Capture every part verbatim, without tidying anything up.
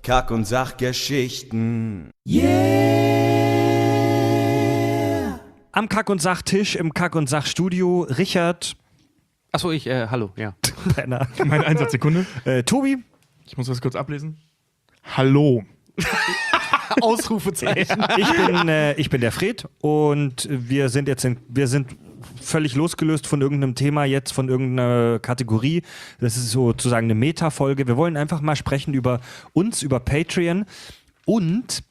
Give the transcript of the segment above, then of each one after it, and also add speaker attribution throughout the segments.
Speaker 1: Kack- und Sachgeschichten.
Speaker 2: Yeah! Am Kack- und Sachtisch im Kack- und Sachstudio Richard.
Speaker 3: Achso, ich, äh, hallo, ja.
Speaker 2: Penner.
Speaker 4: Meine Einsatzsekunde.
Speaker 2: Äh, Tobi.
Speaker 4: Ich muss das kurz ablesen. Hallo.
Speaker 3: Ausrufezeichen.
Speaker 2: Ich bin, äh, ich bin der Fred und wir sind jetzt in, wir sind völlig losgelöst von irgendeinem Thema jetzt, von irgendeiner Kategorie. Das ist sozusagen eine Meta-Folge. Wir wollen einfach mal sprechen über uns, über Patreon und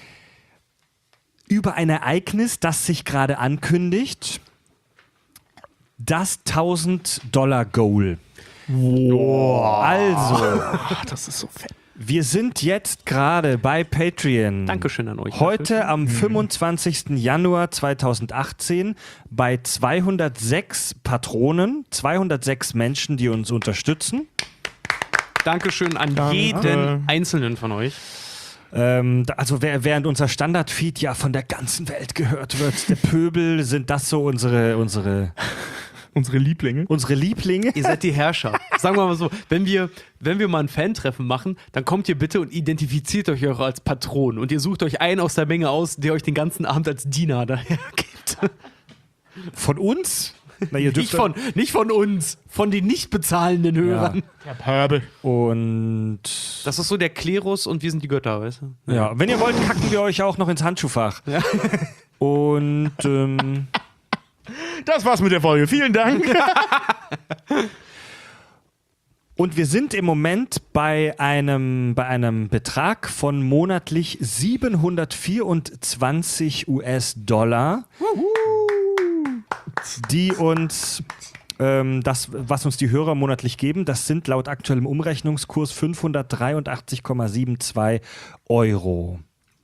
Speaker 2: über ein Ereignis, das sich gerade ankündigt. Das tausend-Dollar-Goal.
Speaker 4: Wow.
Speaker 2: Also,
Speaker 4: das ist so fett.
Speaker 2: Wir sind jetzt gerade bei Patreon.
Speaker 3: Dankeschön an euch.
Speaker 2: Heute am fünfundzwanzigsten Januar zweitausendachtzehn bei zweihundertsechs Patronen, zweihundertsechs Menschen, die uns unterstützen.
Speaker 3: Dankeschön an
Speaker 4: Danke.
Speaker 3: jeden einzelnen von euch.
Speaker 2: Ähm, also während unser Standardfeed ja von der ganzen Welt gehört wird, der Pöbel, sind das so unsere, unsere,
Speaker 4: Unsere Lieblinge.
Speaker 2: unsere Lieblinge.
Speaker 3: Ihr seid die Herrscher. Sagen wir mal so, wenn wir, wenn wir mal ein Fan-Treffen machen, dann kommt ihr bitte und identifiziert euch auch als Patron und ihr sucht euch einen aus der Menge aus, der euch den ganzen Abend als Diener daher gibt.
Speaker 2: Von uns? Na, ihr
Speaker 3: Nicht von, nicht von uns, von den nicht bezahlenden Hörern.
Speaker 4: Der Pöbel.
Speaker 2: Und
Speaker 3: Das ist so der Klerus und wir sind die Götter, weißt du?
Speaker 2: ja, wenn ihr wollt, kacken wir euch auch noch ins Handschuhfach.
Speaker 3: Ja.
Speaker 2: Und ähm,
Speaker 4: Das war's mit der Folge. Vielen Dank.
Speaker 2: Und wir sind im Moment bei einem, bei einem Betrag von monatlich siebenhundertvierundzwanzig US-Dollar, die uns, ähm, das, was uns die Hörer monatlich geben, das sind laut aktuellem Umrechnungskurs fünfhundertdreiundachtzig Komma zweiundsiebzig Euro.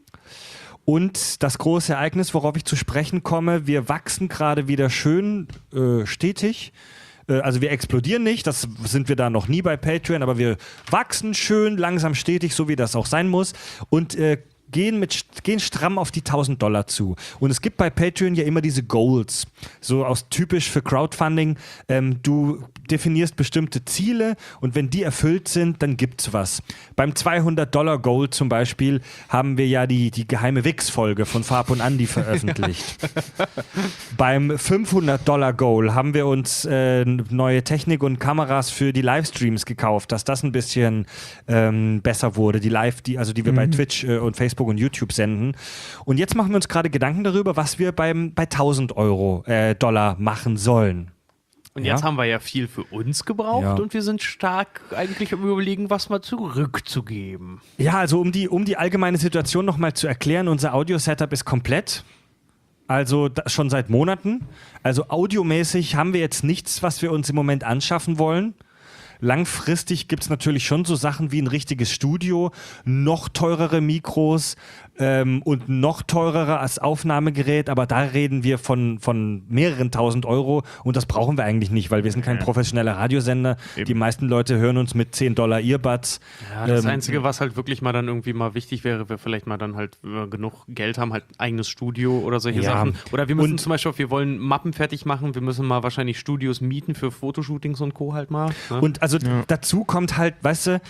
Speaker 2: Und das große Ereignis, worauf ich zu sprechen komme, wir wachsen gerade wieder schön äh, stetig. Also wir explodieren nicht, das sind wir da noch nie bei Patreon, aber wir wachsen schön, langsam, stetig, so wie das auch sein muss und äh, gehen, mit, gehen stramm auf die tausend Dollar zu. Und es gibt bei Patreon ja immer diese Goals, so aus typisch für Crowdfunding. Ähm, du definierst bestimmte Ziele und wenn die erfüllt sind, dann gibt's was. Beim zweihundert Dollar Goal zum Beispiel haben wir ja die, die geheime Wix-Folge von Farb und Andi veröffentlicht. Beim fünfhundert Dollar Goal haben wir uns äh, neue Technik und Kameras für die Livestreams gekauft, dass das ein bisschen ähm, besser wurde, die Live, die, also die wir mhm. bei Twitch äh, und Facebook und YouTube senden. Und jetzt machen wir uns gerade Gedanken darüber, was wir beim, bei tausend Euro äh, Dollar machen sollen.
Speaker 3: Und jetzt
Speaker 2: Ja.
Speaker 3: haben wir ja viel für uns gebraucht
Speaker 2: Ja.
Speaker 3: und wir sind stark eigentlich am Überlegen, was mal zurückzugeben.
Speaker 2: Ja, also um die, um die allgemeine Situation nochmal zu erklären, unser Audio-Setup ist komplett. Also da, schon seit Monaten. Also audiomäßig haben wir jetzt nichts, was wir uns im Moment anschaffen wollen. Langfristig gibt es natürlich schon so Sachen wie ein richtiges Studio, noch teurere Mikros ähm, und noch teurere als Aufnahmegerät, aber da reden wir von, von mehreren tausend Euro und das brauchen wir eigentlich nicht, weil wir sind kein
Speaker 4: Ja.
Speaker 2: professioneller Radiosender.
Speaker 4: Eben.
Speaker 2: Die meisten Leute hören uns mit zehn Dollar Earbuds.
Speaker 3: Ja, das
Speaker 2: Ähm,
Speaker 3: Einzige, was halt wirklich mal dann irgendwie mal wichtig wäre, wäre vielleicht mal dann halt, wenn wir genug Geld haben, halt ein eigenes Studio oder solche
Speaker 2: Ja.
Speaker 3: Sachen. Oder wir müssen
Speaker 2: Und-
Speaker 3: zum Beispiel, wir wollen Mappen fertig machen, wir müssen mal wahrscheinlich Studios mieten für Fotoshootings und Co. halt mal. Ne?
Speaker 2: Und also
Speaker 4: Ja.
Speaker 2: dazu kommt halt, weißt du,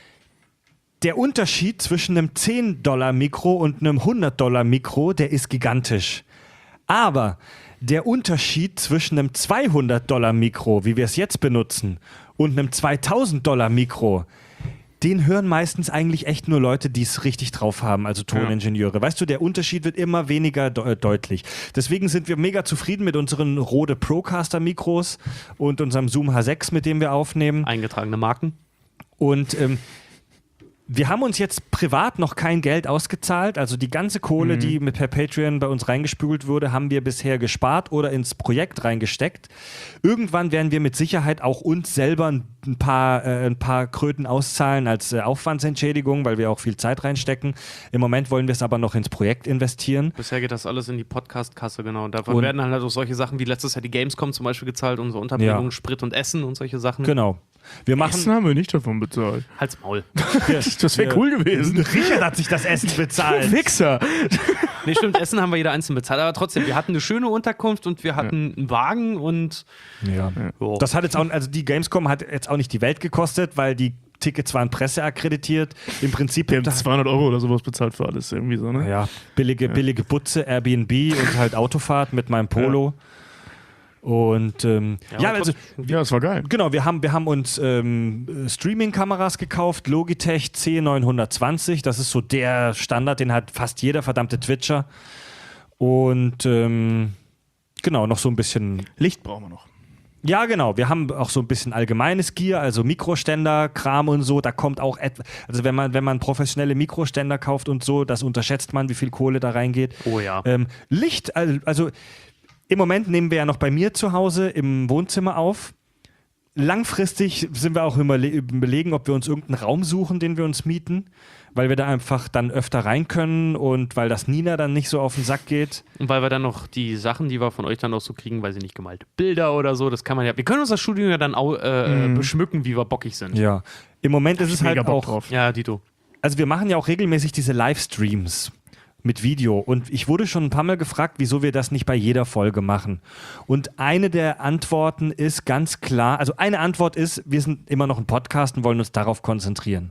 Speaker 2: der Unterschied zwischen einem zehn Dollar Mikro und einem hundert Dollar Mikro, der ist gigantisch. Aber der Unterschied zwischen einem zweihundert Dollar Mikro, wie wir es jetzt benutzen, und einem zweitausend Dollar Mikro, den hören meistens eigentlich echt nur Leute, die es richtig drauf haben, also Toningenieure. Weißt du, der Unterschied wird immer weniger de- deutlich. Deswegen sind wir mega zufrieden mit unseren Rode Procaster Mikros und unserem Zoom H sechs, mit dem wir aufnehmen.
Speaker 3: Eingetragene Marken.
Speaker 2: Und ähm, wir haben uns jetzt privat noch kein Geld ausgezahlt. Also die ganze Kohle,
Speaker 4: Mhm.
Speaker 2: die mit per Patreon bei uns reingespült wurde, haben wir bisher gespart oder ins Projekt reingesteckt. Irgendwann werden wir mit Sicherheit auch uns selber ein paar, äh, ein paar Kröten auszahlen als äh, Aufwandsentschädigung, weil wir auch viel Zeit reinstecken. Im Moment wollen wir es aber noch ins Projekt investieren.
Speaker 3: Bisher geht das alles in die Podcast-Kasse, genau. Und davon
Speaker 2: Und-
Speaker 3: werden halt auch solche Sachen wie letztes Jahr die Gamescom zum Beispiel gezahlt, unsere Unterbringung,
Speaker 2: Ja.
Speaker 3: Sprit und Essen und solche Sachen.
Speaker 2: Genau. Wir machen.
Speaker 4: Essen haben wir nicht davon bezahlt.
Speaker 3: Halt's Maul.
Speaker 4: Das wäre cool gewesen.
Speaker 2: Richard hat sich das Essen bezahlt.
Speaker 4: Wichser.
Speaker 3: Nee, stimmt, Essen haben wir jeder einzeln bezahlt, aber trotzdem, wir hatten eine schöne Unterkunft und wir hatten einen Wagen und
Speaker 2: Ja.
Speaker 3: jo.
Speaker 2: Das hat jetzt auch, also die Gamescom hat jetzt auch nicht die Welt gekostet, weil die Tickets waren presseakkreditiert. Im Prinzip
Speaker 4: Wir haben zweihundert Euro oder sowas bezahlt für alles irgendwie so, ne?
Speaker 2: ja, billige, billige Butze, Airbnb und halt Autofahrt mit meinem Polo. Und ähm, ja,
Speaker 3: Ja,
Speaker 2: also
Speaker 4: Ja, das war geil.
Speaker 2: genau, wir haben, wir haben uns ähm, Streaming-Kameras gekauft, Logitech C neunhundertzwanzig, das ist so der Standard, den hat fast jeder verdammte Twitcher. Und ähm, genau, noch so ein bisschen,
Speaker 4: Licht brauchen wir noch.
Speaker 2: ja genau, wir haben auch so ein bisschen allgemeines Gear, also Mikroständer, Kram und so, da kommt auch etwas, also wenn man, wenn man professionelle Mikroständer kauft und so, das unterschätzt man, wie viel Kohle da reingeht.
Speaker 3: Oh ja.
Speaker 2: Ähm, Licht, also, also im Moment nehmen wir ja noch bei mir zu Hause im Wohnzimmer auf. Langfristig sind wir auch überlegen, ob wir uns irgendeinen Raum suchen, den wir uns mieten, weil wir da einfach dann öfter rein können und weil das Nina dann nicht so auf den Sack geht.
Speaker 3: Und weil wir dann noch die Sachen, die wir von euch dann auch so kriegen, weiß ich nicht, gemalte Bilder oder so, das kann man ja. Wir können uns das Studio ja dann auch äh,
Speaker 4: Mhm.
Speaker 3: beschmücken, wie wir bockig sind.
Speaker 2: Ja. Im Moment ist es
Speaker 4: Mega
Speaker 2: halt
Speaker 4: Bock
Speaker 2: auch.
Speaker 4: drauf.
Speaker 3: Ja, Dito.
Speaker 2: Also wir machen ja auch regelmäßig diese Livestreams mit Video und ich wurde schon ein paar Mal gefragt, wieso wir das nicht bei jeder Folge machen. Und eine der Antworten ist ganz klar, also eine Antwort ist, wir sind immer noch ein Podcast und wollen uns darauf konzentrieren.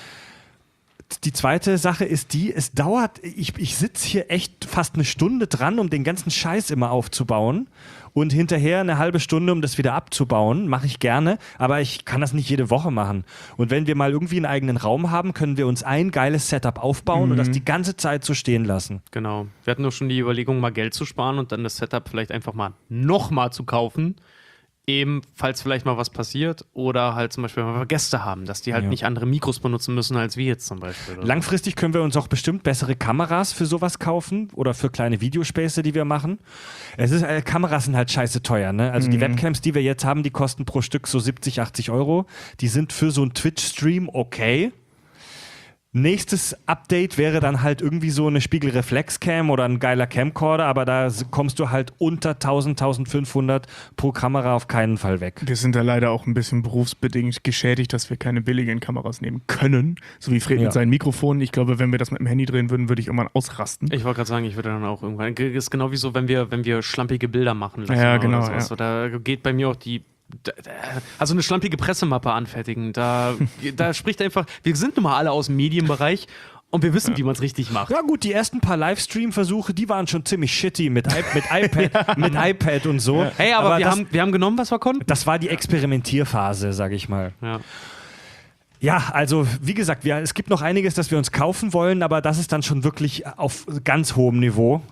Speaker 2: Die zweite Sache ist die, es dauert, ich, ich sitze hier echt fast eine Stunde dran, um den ganzen Scheiß immer aufzubauen und hinterher eine halbe Stunde, um das wieder abzubauen, mache ich gerne, aber ich kann das nicht jede Woche machen. Und wenn wir mal irgendwie einen eigenen Raum haben, können wir uns ein geiles Setup aufbauen
Speaker 4: Mhm.
Speaker 2: und das die ganze Zeit so stehen lassen.
Speaker 3: Genau. Wir hatten doch schon die Überlegung, mal Geld zu sparen und dann das Setup vielleicht einfach mal nochmal zu kaufen. Eben, falls vielleicht mal was passiert oder halt zum Beispiel, wenn wir Gäste haben, dass die halt
Speaker 2: Ja.
Speaker 3: nicht andere Mikros benutzen müssen als wir jetzt zum Beispiel. Oder so.
Speaker 2: Langfristig können wir uns auch bestimmt bessere Kameras für sowas kaufen oder für kleine Videospäße, die wir machen. Es ist, äh, Kameras sind halt scheiße teuer, ne? Also die Webcams, die wir jetzt haben, die kosten pro Stück so siebzig, achtzig Euro. Die sind für so einen Twitch-Stream okay. Nächstes Update wäre dann halt irgendwie so eine Spiegelreflexcam oder ein geiler Camcorder, aber da s- kommst du halt unter tausend, eintausendfünfhundert pro Kamera auf keinen Fall weg.
Speaker 4: Wir sind da leider auch ein bisschen berufsbedingt geschädigt, dass wir keine billigen Kameras nehmen können. So wie Fred
Speaker 2: Ja.
Speaker 4: mit seinen Mikrofonen. Ich glaube, wenn wir das mit dem Handy drehen würden, würde ich irgendwann ausrasten.
Speaker 3: Ich wollte gerade sagen, ich würde dann auch irgendwann. Das ist genau wie so, wenn wir, wenn wir schlampige Bilder machen lassen.
Speaker 4: Ja,
Speaker 3: oder
Speaker 4: genau,
Speaker 3: sowas.
Speaker 4: ja.
Speaker 3: So, da geht bei mir auch die. da- da- Also eine schlampige Pressemappe anfertigen. Da, da spricht einfach. Wir sind nun mal alle aus dem Medienbereich und wir wissen, wie man es richtig macht.
Speaker 2: Ja gut, die ersten paar Livestream-Versuche, die waren schon ziemlich shitty mit, I- mit iPad, mit iPad und so.
Speaker 3: Hey, aber, wir,
Speaker 2: das,
Speaker 3: haben, wir haben genommen, was wir konnten.
Speaker 2: das war die Experimentierphase, sag ich mal.
Speaker 3: Ja.
Speaker 2: Ja, also wie gesagt, wir, es gibt noch einiges, das wir uns kaufen wollen, aber das ist dann schon wirklich auf ganz hohem Niveau.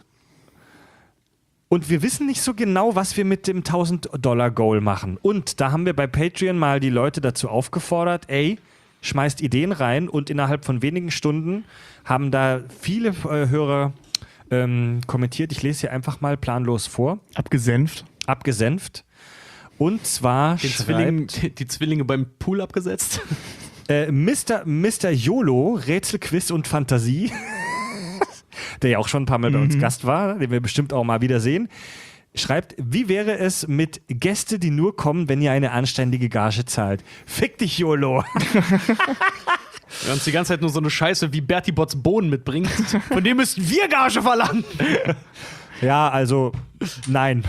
Speaker 2: Und wir wissen nicht so genau, was wir mit dem tausend-Dollar-Goal machen. Und da haben wir bei Patreon mal die Leute dazu aufgefordert, ey, schmeißt Ideen rein und innerhalb von wenigen Stunden haben da viele äh, Hörer ähm, kommentiert. Ich lese hier einfach mal planlos vor,
Speaker 4: Abgesenft.
Speaker 2: abgesenft. Und zwar
Speaker 3: Den
Speaker 2: schreibt
Speaker 3: Zwilling, die Zwillinge beim Pool abgesetzt.
Speaker 2: äh, Mister Mister YOLO, Rätselquiz und Fantasie, der ja auch schon ein paar Mal bei uns Gast war, den wir bestimmt auch mal wiedersehen, schreibt, wie wäre es mit Gäste, die nur kommen, wenn ihr eine anständige Gage zahlt? Fick dich, YOLO.
Speaker 3: Der uns die ganze Zeit nur so eine Scheiße wie Bertie Botts Bohnen mitbringt. Von dem müssten wir Gage verlangen.
Speaker 2: Ja, also, nein.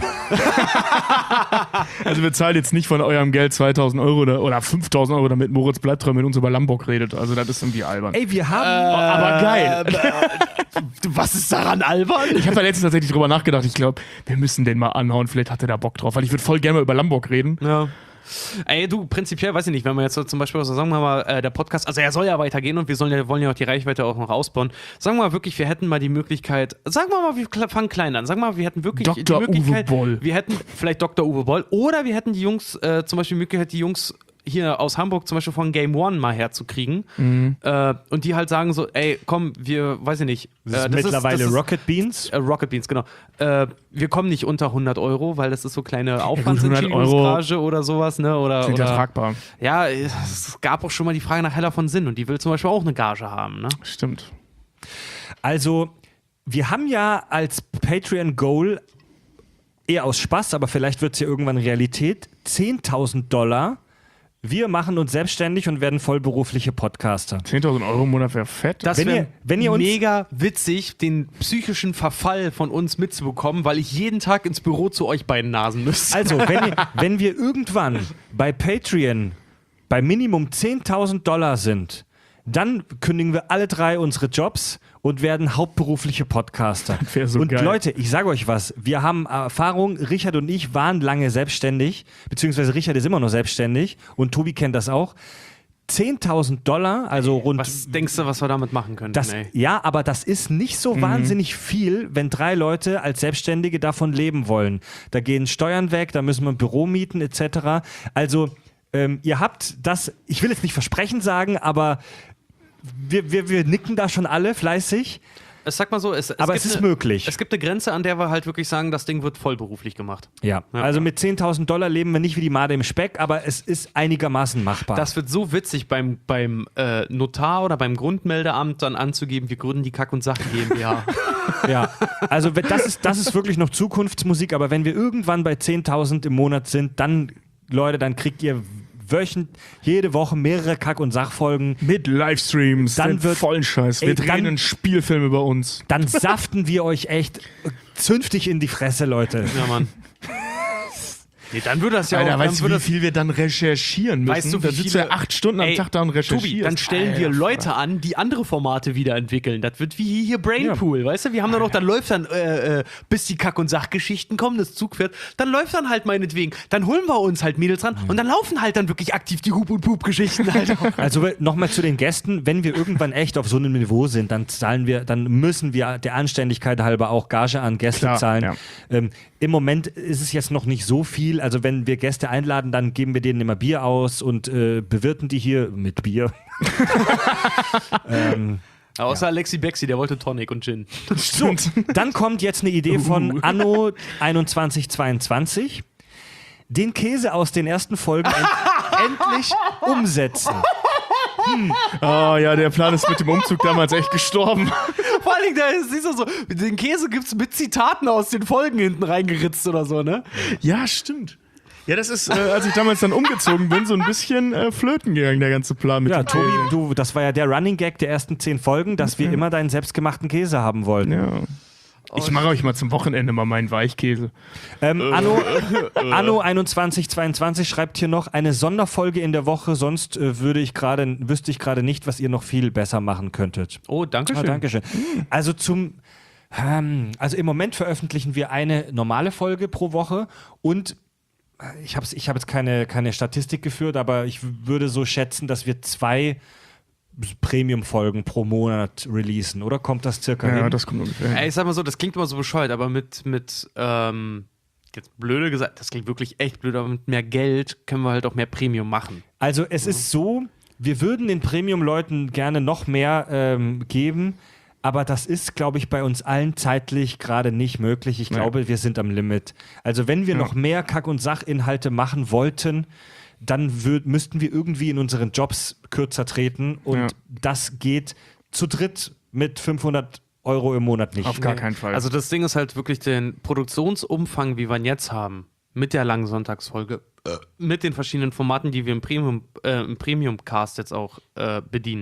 Speaker 4: Also wir zahlen jetzt nicht von eurem Geld zweitausend Euro oder, oder fünftausend Euro, damit Moritz Bleibtreu mit uns über Lombok redet. Also das ist irgendwie albern.
Speaker 2: Ey, wir haben...
Speaker 4: aber geil.
Speaker 3: Was ist daran albern?
Speaker 4: Ich habe da letztens tatsächlich drüber nachgedacht. Ich glaube, wir müssen den mal anhauen. Vielleicht hat er da Bock drauf. Weil ich würde voll gerne mal über Lombok reden.
Speaker 3: Ja. Ey, du, prinzipiell, weiß ich nicht, wenn wir jetzt so zum Beispiel, also sagen wir mal, äh, der Podcast, also er soll ja weitergehen und wir sollen ja, wollen ja auch die Reichweite auch noch ausbauen. Sagen wir mal wirklich, wir hätten mal die Möglichkeit, sagen wir mal, wir kle- fangen klein an, sagen wir mal, wir hätten wirklich
Speaker 4: Doktor
Speaker 3: die Möglichkeit,
Speaker 4: Uwe Boll.
Speaker 3: wir hätten vielleicht Doktor Uwe Boll oder wir hätten die Jungs, äh, zum Beispiel die Möglichkeit, die Jungs hier aus Hamburg zum Beispiel von Game One mal herzukriegen äh, und die halt sagen so, ey, komm, wir, weiß ich nicht.
Speaker 2: Das ist
Speaker 3: äh, das
Speaker 2: mittlerweile
Speaker 3: das ist,
Speaker 2: Rocket Beans.
Speaker 3: Äh, Rocket Beans, genau. Äh, wir kommen nicht unter hundert Euro, weil das ist so kleine
Speaker 4: hundert
Speaker 3: Aufwandsentschädigungsgage oder sowas, ne? Oder,
Speaker 4: Klingt ja
Speaker 3: oder
Speaker 4: tragbar.
Speaker 3: ja, es gab auch schon mal die Frage nach Heller von Sinn und die will zum Beispiel auch eine Gage haben, ne?
Speaker 4: Stimmt.
Speaker 2: Also, wir haben ja als Patreon-Goal eher aus Spaß, aber vielleicht wird es ja irgendwann Realität, zehntausend Dollar. Wir machen uns selbstständig und werden vollberufliche Podcaster.
Speaker 4: zehntausend Euro im Monat wäre fett.
Speaker 3: Das
Speaker 2: Wenn
Speaker 3: wäre
Speaker 2: ihr- wenn ihr uns-
Speaker 3: mega witzig, den psychischen Verfall von uns mitzubekommen, weil ich jeden Tag ins Büro zu euch beiden Nasen müsste.
Speaker 2: Also, wenn, ihr, wenn wir irgendwann bei Patreon bei Minimum zehntausend Dollar sind, dann kündigen wir alle drei unsere Jobs und werden hauptberufliche Podcaster.
Speaker 4: Das wär so
Speaker 2: und
Speaker 4: geil.
Speaker 2: Leute, ich sage euch was, wir haben Erfahrung, Richard und ich waren lange selbstständig, beziehungsweise Richard ist immer noch selbstständig und Tobi kennt das auch. zehntausend Dollar, also rund...
Speaker 3: Was denkst du, was wir damit machen könnten,
Speaker 2: Das,
Speaker 3: ey?
Speaker 2: ja, aber das ist nicht so
Speaker 4: Mhm.
Speaker 2: wahnsinnig viel, wenn drei Leute als Selbstständige davon leben wollen. Da gehen Steuern weg, da müssen wir ein Büro mieten et cetera. Also ähm, ihr habt das, ich will jetzt nicht Versprechen sagen, aber wir, wir, wir nicken da schon alle fleißig.
Speaker 3: Es sag mal so, es, es
Speaker 2: Aber
Speaker 3: gibt
Speaker 2: es ist
Speaker 3: eine,
Speaker 2: möglich.
Speaker 3: Es gibt eine Grenze, an der wir halt wirklich sagen, das Ding wird vollberuflich gemacht.
Speaker 2: Ja,
Speaker 3: Ja.
Speaker 2: also mit zehntausend Dollar leben wir nicht wie die Made im Speck, aber es ist einigermaßen machbar.
Speaker 3: Das wird so witzig beim, beim äh, Notar oder beim Grundmeldeamt dann anzugeben, wir gründen die Kack- und Sachen GmbH.
Speaker 2: Ja, also wenn- das ist, das ist wirklich noch Zukunftsmusik, aber wenn wir irgendwann bei zehntausend im Monat sind, dann, Leute, dann kriegt ihr wöchent, jede Woche mehrere Kack- und Sachfolgen.
Speaker 4: Mit Livestreams,
Speaker 2: Dann
Speaker 4: den
Speaker 2: wird-
Speaker 4: vollen Scheiß. Wir
Speaker 2: Ey,
Speaker 4: drehen
Speaker 2: dann-
Speaker 4: einen Spielfilm über uns.
Speaker 2: Dann saften wir euch echt zünftig in die Fresse, Leute.
Speaker 3: Ja, Mann. Nee, dann würde das ja
Speaker 4: Alter,
Speaker 3: auch...
Speaker 4: weißt
Speaker 3: dann
Speaker 4: du,
Speaker 3: würde
Speaker 4: wie
Speaker 3: das-
Speaker 4: viel wir dann recherchieren müssen?
Speaker 3: Weißt du, wie
Speaker 4: da sitzt
Speaker 3: viele-
Speaker 4: du acht Stunden am
Speaker 3: Ey,
Speaker 4: Tag da und recherchierst.
Speaker 3: Tobi, dann stellen wir
Speaker 4: Alter,
Speaker 3: Leute an, die andere Formate wiederentwickeln. Das wird wie hier, hier Brainpool, weißt du? Wir haben dann noch, dann läuft dann, äh, äh, bis die Kack- und Sachgeschichten kommen, das Zug fährt, dann läuft dann halt meinetwegen, dann holen wir uns halt Mädels ran und dann laufen halt dann wirklich aktiv die Hup- und Pup-Geschichten halt auch.
Speaker 2: Also nochmal zu den Gästen, wenn wir irgendwann echt auf so einem Niveau sind, dann zahlen wir, dann müssen wir der Anständigkeit halber auch Gage an Gäste
Speaker 4: Klar,
Speaker 2: zahlen.
Speaker 4: ja.
Speaker 2: Ähm, Im Moment ist es jetzt noch nicht so viel. Also wenn wir Gäste einladen, dann geben wir denen immer Bier aus und äh, bewirten die hier mit Bier. ähm,
Speaker 3: Außer Alexi Bexi, der wollte Tonic und Gin.
Speaker 2: so, dann kommt jetzt eine Idee von Anno einundzwanzig zweiundzwanzig. Den Käse aus den ersten Folgen end endlich umsetzen.
Speaker 4: Oh ja, der Plan ist mit dem Umzug damals echt gestorben.
Speaker 3: Vor allen Dingen, da ist, siehst du so, den Käse gibt's mit Zitaten aus den Folgen hinten reingeritzt oder so, ne?
Speaker 4: Ja, stimmt. Ja, das ist, äh, als ich damals dann umgezogen bin, so ein bisschen äh, flöten gegangen, der ganze Plan mit
Speaker 2: Ja,
Speaker 4: dem
Speaker 2: Tobi,
Speaker 4: Käse.
Speaker 2: du, das war ja der Running Gag der ersten zehn Folgen, dass wir immer deinen selbstgemachten Käse haben wollten.
Speaker 4: Ja. Ich mache euch mal zum Wochenende mal meinen Weichkäse.
Speaker 2: Ähm, Anno, Anno einundzwanzig zweiundzwanzig schreibt hier noch eine Sonderfolge in der Woche, sonst äh, würde ich gerade, wüsste ich gerade nicht, was ihr noch viel besser machen könntet.
Speaker 3: Oh, danke
Speaker 2: Ah,
Speaker 3: schön.
Speaker 2: Dankeschön. Also zum ähm, also im Moment veröffentlichen wir eine normale Folge pro Woche und äh, ich habe ich hab jetzt keine, keine Statistik geführt, aber ich w- würde so schätzen, dass wir zwei Premium-Folgen pro Monat releasen, oder kommt das circa
Speaker 4: Ja,
Speaker 2: hin?
Speaker 4: das kommt ungefähr.
Speaker 3: Ey, ich sag mal so, das klingt immer so bescheuert, aber mit, mit ähm, jetzt blöde gesagt, das klingt wirklich echt blöd, aber mit mehr Geld können wir halt auch mehr Premium machen.
Speaker 2: Also es ist so, wir würden den Premium-Leuten gerne noch mehr ähm, geben, aber das ist, glaube ich, bei uns allen zeitlich gerade nicht möglich. Ich
Speaker 4: Nee.
Speaker 2: glaube, wir sind am Limit. Also wenn wir
Speaker 4: Ja.
Speaker 2: noch mehr Kack- und Sachinhalte machen wollten, dann würd, müssten wir irgendwie in unseren Jobs kürzer treten und
Speaker 4: Ja.
Speaker 2: das geht zu dritt mit fünfhundert Euro im Monat nicht.
Speaker 4: Auf gar keinen Fall.
Speaker 3: Also das Ding ist halt wirklich den Produktionsumfang, wie wir ihn jetzt haben, mit der langen Sonntagsfolge, äh, mit den verschiedenen Formaten, die wir im Premium, äh, im Premium-Cast jetzt auch äh, bedienen.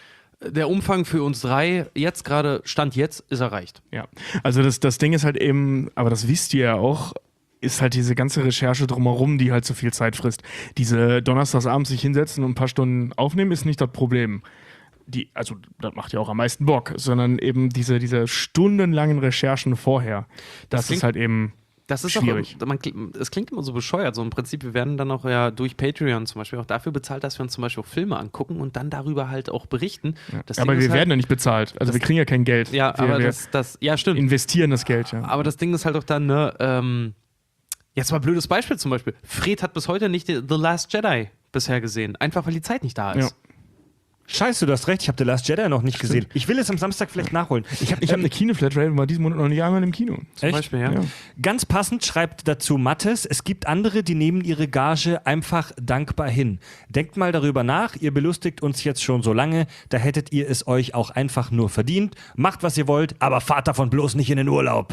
Speaker 3: Der Umfang für uns drei, jetzt gerade, Stand jetzt, ist erreicht.
Speaker 4: Ja, also das, das Ding ist halt eben, aber das wisst ihr ja auch, ist halt diese ganze Recherche drumherum, die halt so viel Zeit frisst. Diese donnerstagsabends sich hinsetzen und ein paar Stunden aufnehmen, ist nicht das Problem. Die, also das macht ja auch am meisten Bock, sondern eben diese, diese stundenlangen Recherchen vorher. Das,
Speaker 3: Das klingt-
Speaker 4: ist halt eben
Speaker 3: Das ist
Speaker 4: schwierig.
Speaker 3: Auch, man, es klingt immer so bescheuert. So im Prinzip, wir werden dann auch ja durch Patreon zum Beispiel auch dafür bezahlt, dass wir uns zum Beispiel auch Filme angucken und dann darüber halt auch berichten. Das
Speaker 4: aber
Speaker 3: Ding
Speaker 4: wir
Speaker 3: ist halt,
Speaker 4: werden ja nicht bezahlt. Also wir kriegen ja kein Geld.
Speaker 3: Ja,
Speaker 4: wir,
Speaker 3: aber
Speaker 4: wir
Speaker 3: das, das, ja, stimmt.
Speaker 4: investieren das Geld, ja.
Speaker 3: Aber das Ding ist halt auch dann, ne, ähm, jetzt mal ein blödes Beispiel zum Beispiel. Fred hat bis heute nicht The Last Jedi bisher gesehen. Einfach weil die Zeit nicht da ist.
Speaker 4: Ja.
Speaker 2: Scheiße, du hast recht, ich habe The Last Jedi noch nicht gesehen. Ich will es am Samstag vielleicht nachholen.
Speaker 4: Ich habe ich hab eine Kinoflatrate und war diesen Monat noch nicht einmal im Kino.
Speaker 3: Zum Beispiel, ja.
Speaker 4: Ja.
Speaker 2: Ganz passend schreibt dazu Mattes, es gibt andere, die nehmen ihre Gage einfach dankbar hin. Denkt mal darüber nach, ihr belustigt uns jetzt schon so lange, da hättet ihr es euch auch einfach nur verdient. Macht, was ihr wollt, aber fahrt davon bloß nicht in den Urlaub.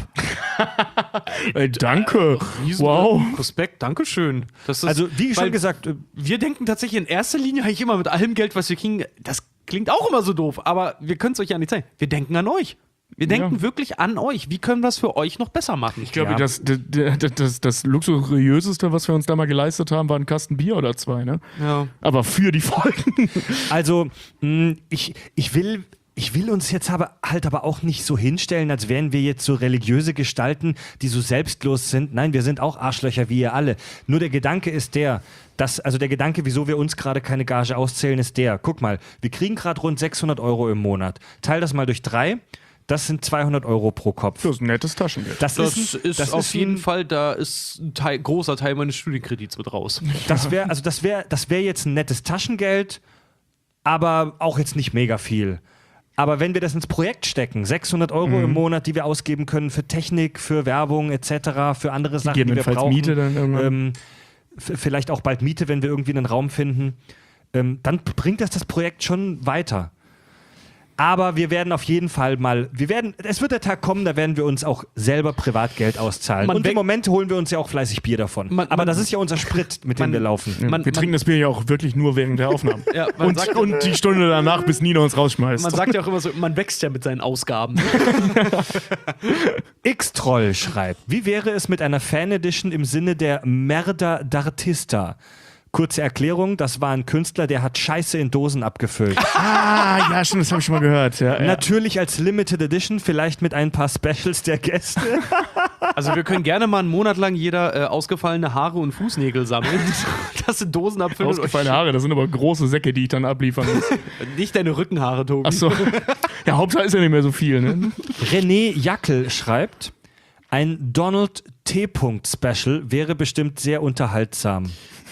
Speaker 4: Ey, danke.
Speaker 3: Riesen-
Speaker 4: Wow.
Speaker 3: Respekt, Dankeschön. Das ist,
Speaker 2: Also, wie schon
Speaker 3: weil
Speaker 2: gesagt, äh,
Speaker 3: wir denken tatsächlich in erster Linie eigentlich immer mit allem Geld, was wir kriegen, das klingt auch immer so doof, aber wir können es euch ja nicht zeigen. Wir denken an euch. Wir denken
Speaker 4: Ja.
Speaker 3: wirklich an euch. Wie können wir das für euch noch besser machen?
Speaker 4: Ich glaube,
Speaker 2: Ja.
Speaker 4: das, das, das, das, das luxuriöseste, was wir uns da mal geleistet haben, war ein Kasten Bier oder zwei, ne?
Speaker 3: Ja.
Speaker 4: Aber für die Folgen.
Speaker 2: Also, mh, ich, ich will. Ich will uns jetzt aber halt aber auch nicht so hinstellen, als wären wir jetzt so religiöse Gestalten, die so selbstlos sind. Nein, wir sind auch Arschlöcher wie ihr alle. Nur der Gedanke ist der, dass, also der Gedanke, wieso wir uns gerade keine Gage auszählen, ist der. Guck mal, wir kriegen gerade rund sechshundert Euro im Monat. Teil das mal durch drei, das sind zweihundert Euro pro Kopf.
Speaker 4: Das ist ein nettes Taschengeld.
Speaker 2: Das,
Speaker 3: Das
Speaker 2: ist, ein-
Speaker 3: ist
Speaker 2: das
Speaker 3: auf
Speaker 2: ist
Speaker 3: jeden
Speaker 2: ein,
Speaker 3: Fall, da ist ein Teil, großer Teil meines Studienkredits mit raus.
Speaker 2: Das wäre, also das wäre, das wäre jetzt ein nettes Taschengeld, aber auch jetzt nicht mega viel. Aber wenn wir das ins Projekt stecken, sechshundert Euro
Speaker 4: Mhm.
Speaker 2: im Monat, die wir ausgeben können für Technik, für Werbung et cetera, für andere Sachen, die wir
Speaker 4: Gegebenenfalls
Speaker 2: brauchen,
Speaker 4: Miete dann irgendwann.
Speaker 2: ähm, f- vielleicht auch bald Miete, wenn wir irgendwie einen Raum finden, ähm, dann bringt das das Projekt schon weiter. Aber wir werden auf jeden Fall mal, wir werden, es wird der Tag kommen, da werden wir uns auch selber Privatgeld auszahlen.
Speaker 3: Man
Speaker 2: Und im
Speaker 3: weg-
Speaker 2: Moment holen wir uns ja auch fleißig Bier davon.
Speaker 3: Man-
Speaker 2: Aber
Speaker 3: man-
Speaker 2: das ist ja unser Sprit, mit dem
Speaker 3: man-
Speaker 2: wir laufen.
Speaker 4: Ja,
Speaker 3: Man-
Speaker 4: wir trinken
Speaker 3: man-
Speaker 4: das Bier ja auch wirklich nur während der Aufnahmen.
Speaker 3: Ja, man
Speaker 4: und,
Speaker 3: sagt-
Speaker 4: und die Stunde danach, bis Nina uns rausschmeißt.
Speaker 3: Man sagt ja auch immer so, man wächst ja mit seinen Ausgaben.
Speaker 2: X-Troll schreibt, wie wäre es mit einer Fan-Edition im Sinne der Merda d'Artista? Kurze Erklärung, das war ein Künstler, der hat Scheiße in Dosen abgefüllt.
Speaker 4: ah, ja, stimmt, das habe ich schon mal gehört. Ja, ja.
Speaker 2: Natürlich als Limited Edition, vielleicht mit ein paar Specials der Gäste.
Speaker 3: Also wir können gerne mal einen Monat lang jeder äh, ausgefallene Haare und Fußnägel sammeln. Das sind Dosen abfüllen.
Speaker 4: Ausgefallene Haare, das sind aber große Säcke, die ich dann abliefern muss.
Speaker 3: Nicht deine Rückenhaare, Tobi.
Speaker 4: Achso. Ja, Hauptsache ist ja nicht mehr so viel, ne?
Speaker 2: René Jackel schreibt, ein Donald T. Special wäre bestimmt sehr unterhaltsam.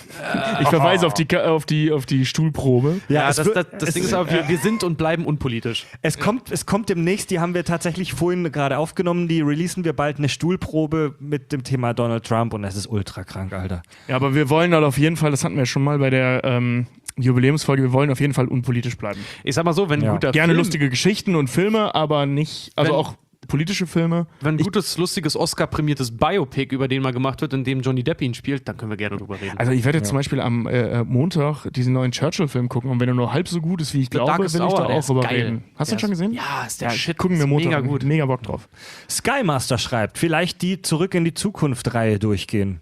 Speaker 4: Ich verweise auf die, Ka- auf die, auf die Stuhlprobe.
Speaker 3: Ja,
Speaker 2: es
Speaker 3: das,
Speaker 2: wird-
Speaker 3: das, das
Speaker 2: es-
Speaker 3: Ding ist aber, wir, wir sind und bleiben unpolitisch.
Speaker 2: Es kommt, es kommt demnächst, die haben wir tatsächlich vorhin gerade aufgenommen, die releasen wir bald eine Stuhlprobe mit dem Thema Donald Trump und es ist ultra krank, Alter.
Speaker 4: Ja, aber wir wollen halt auf jeden Fall, das hatten wir schon mal bei der ähm, Jubiläumsfolge, wir wollen auf jeden Fall unpolitisch bleiben.
Speaker 3: Ich sag mal so, wenn ein
Speaker 2: Ja.
Speaker 3: guter
Speaker 4: Gerne
Speaker 3: Film,
Speaker 4: lustige Geschichten und Filme, aber nicht, also
Speaker 3: Wenn-
Speaker 4: auch politische Filme.
Speaker 3: wenn ein gutes, lustiges, Oscar-prämiertes Biopic über den mal gemacht wird, in dem Johnny Depp ihn spielt, dann können wir gerne drüber reden.
Speaker 4: Also ich werde jetzt zum Beispiel am äh, Montag diesen neuen Churchill-Film gucken und wenn er nur halb so gut ist, wie ich glaube, will
Speaker 3: Darkest
Speaker 4: ich da
Speaker 3: Hour, der
Speaker 4: auch
Speaker 3: ist
Speaker 4: drüber
Speaker 3: geil.
Speaker 4: reden. Hast du
Speaker 3: Der
Speaker 4: ihn schon
Speaker 3: ist-
Speaker 4: gesehen?
Speaker 3: Ja, ist der
Speaker 4: Ja,
Speaker 3: Shit.
Speaker 4: gucken wir
Speaker 3: ist
Speaker 4: Montag.
Speaker 3: mega gut.
Speaker 4: Mega Bock drauf.
Speaker 2: Skymaster schreibt, vielleicht die Zurück in die Zukunft-Reihe durchgehen.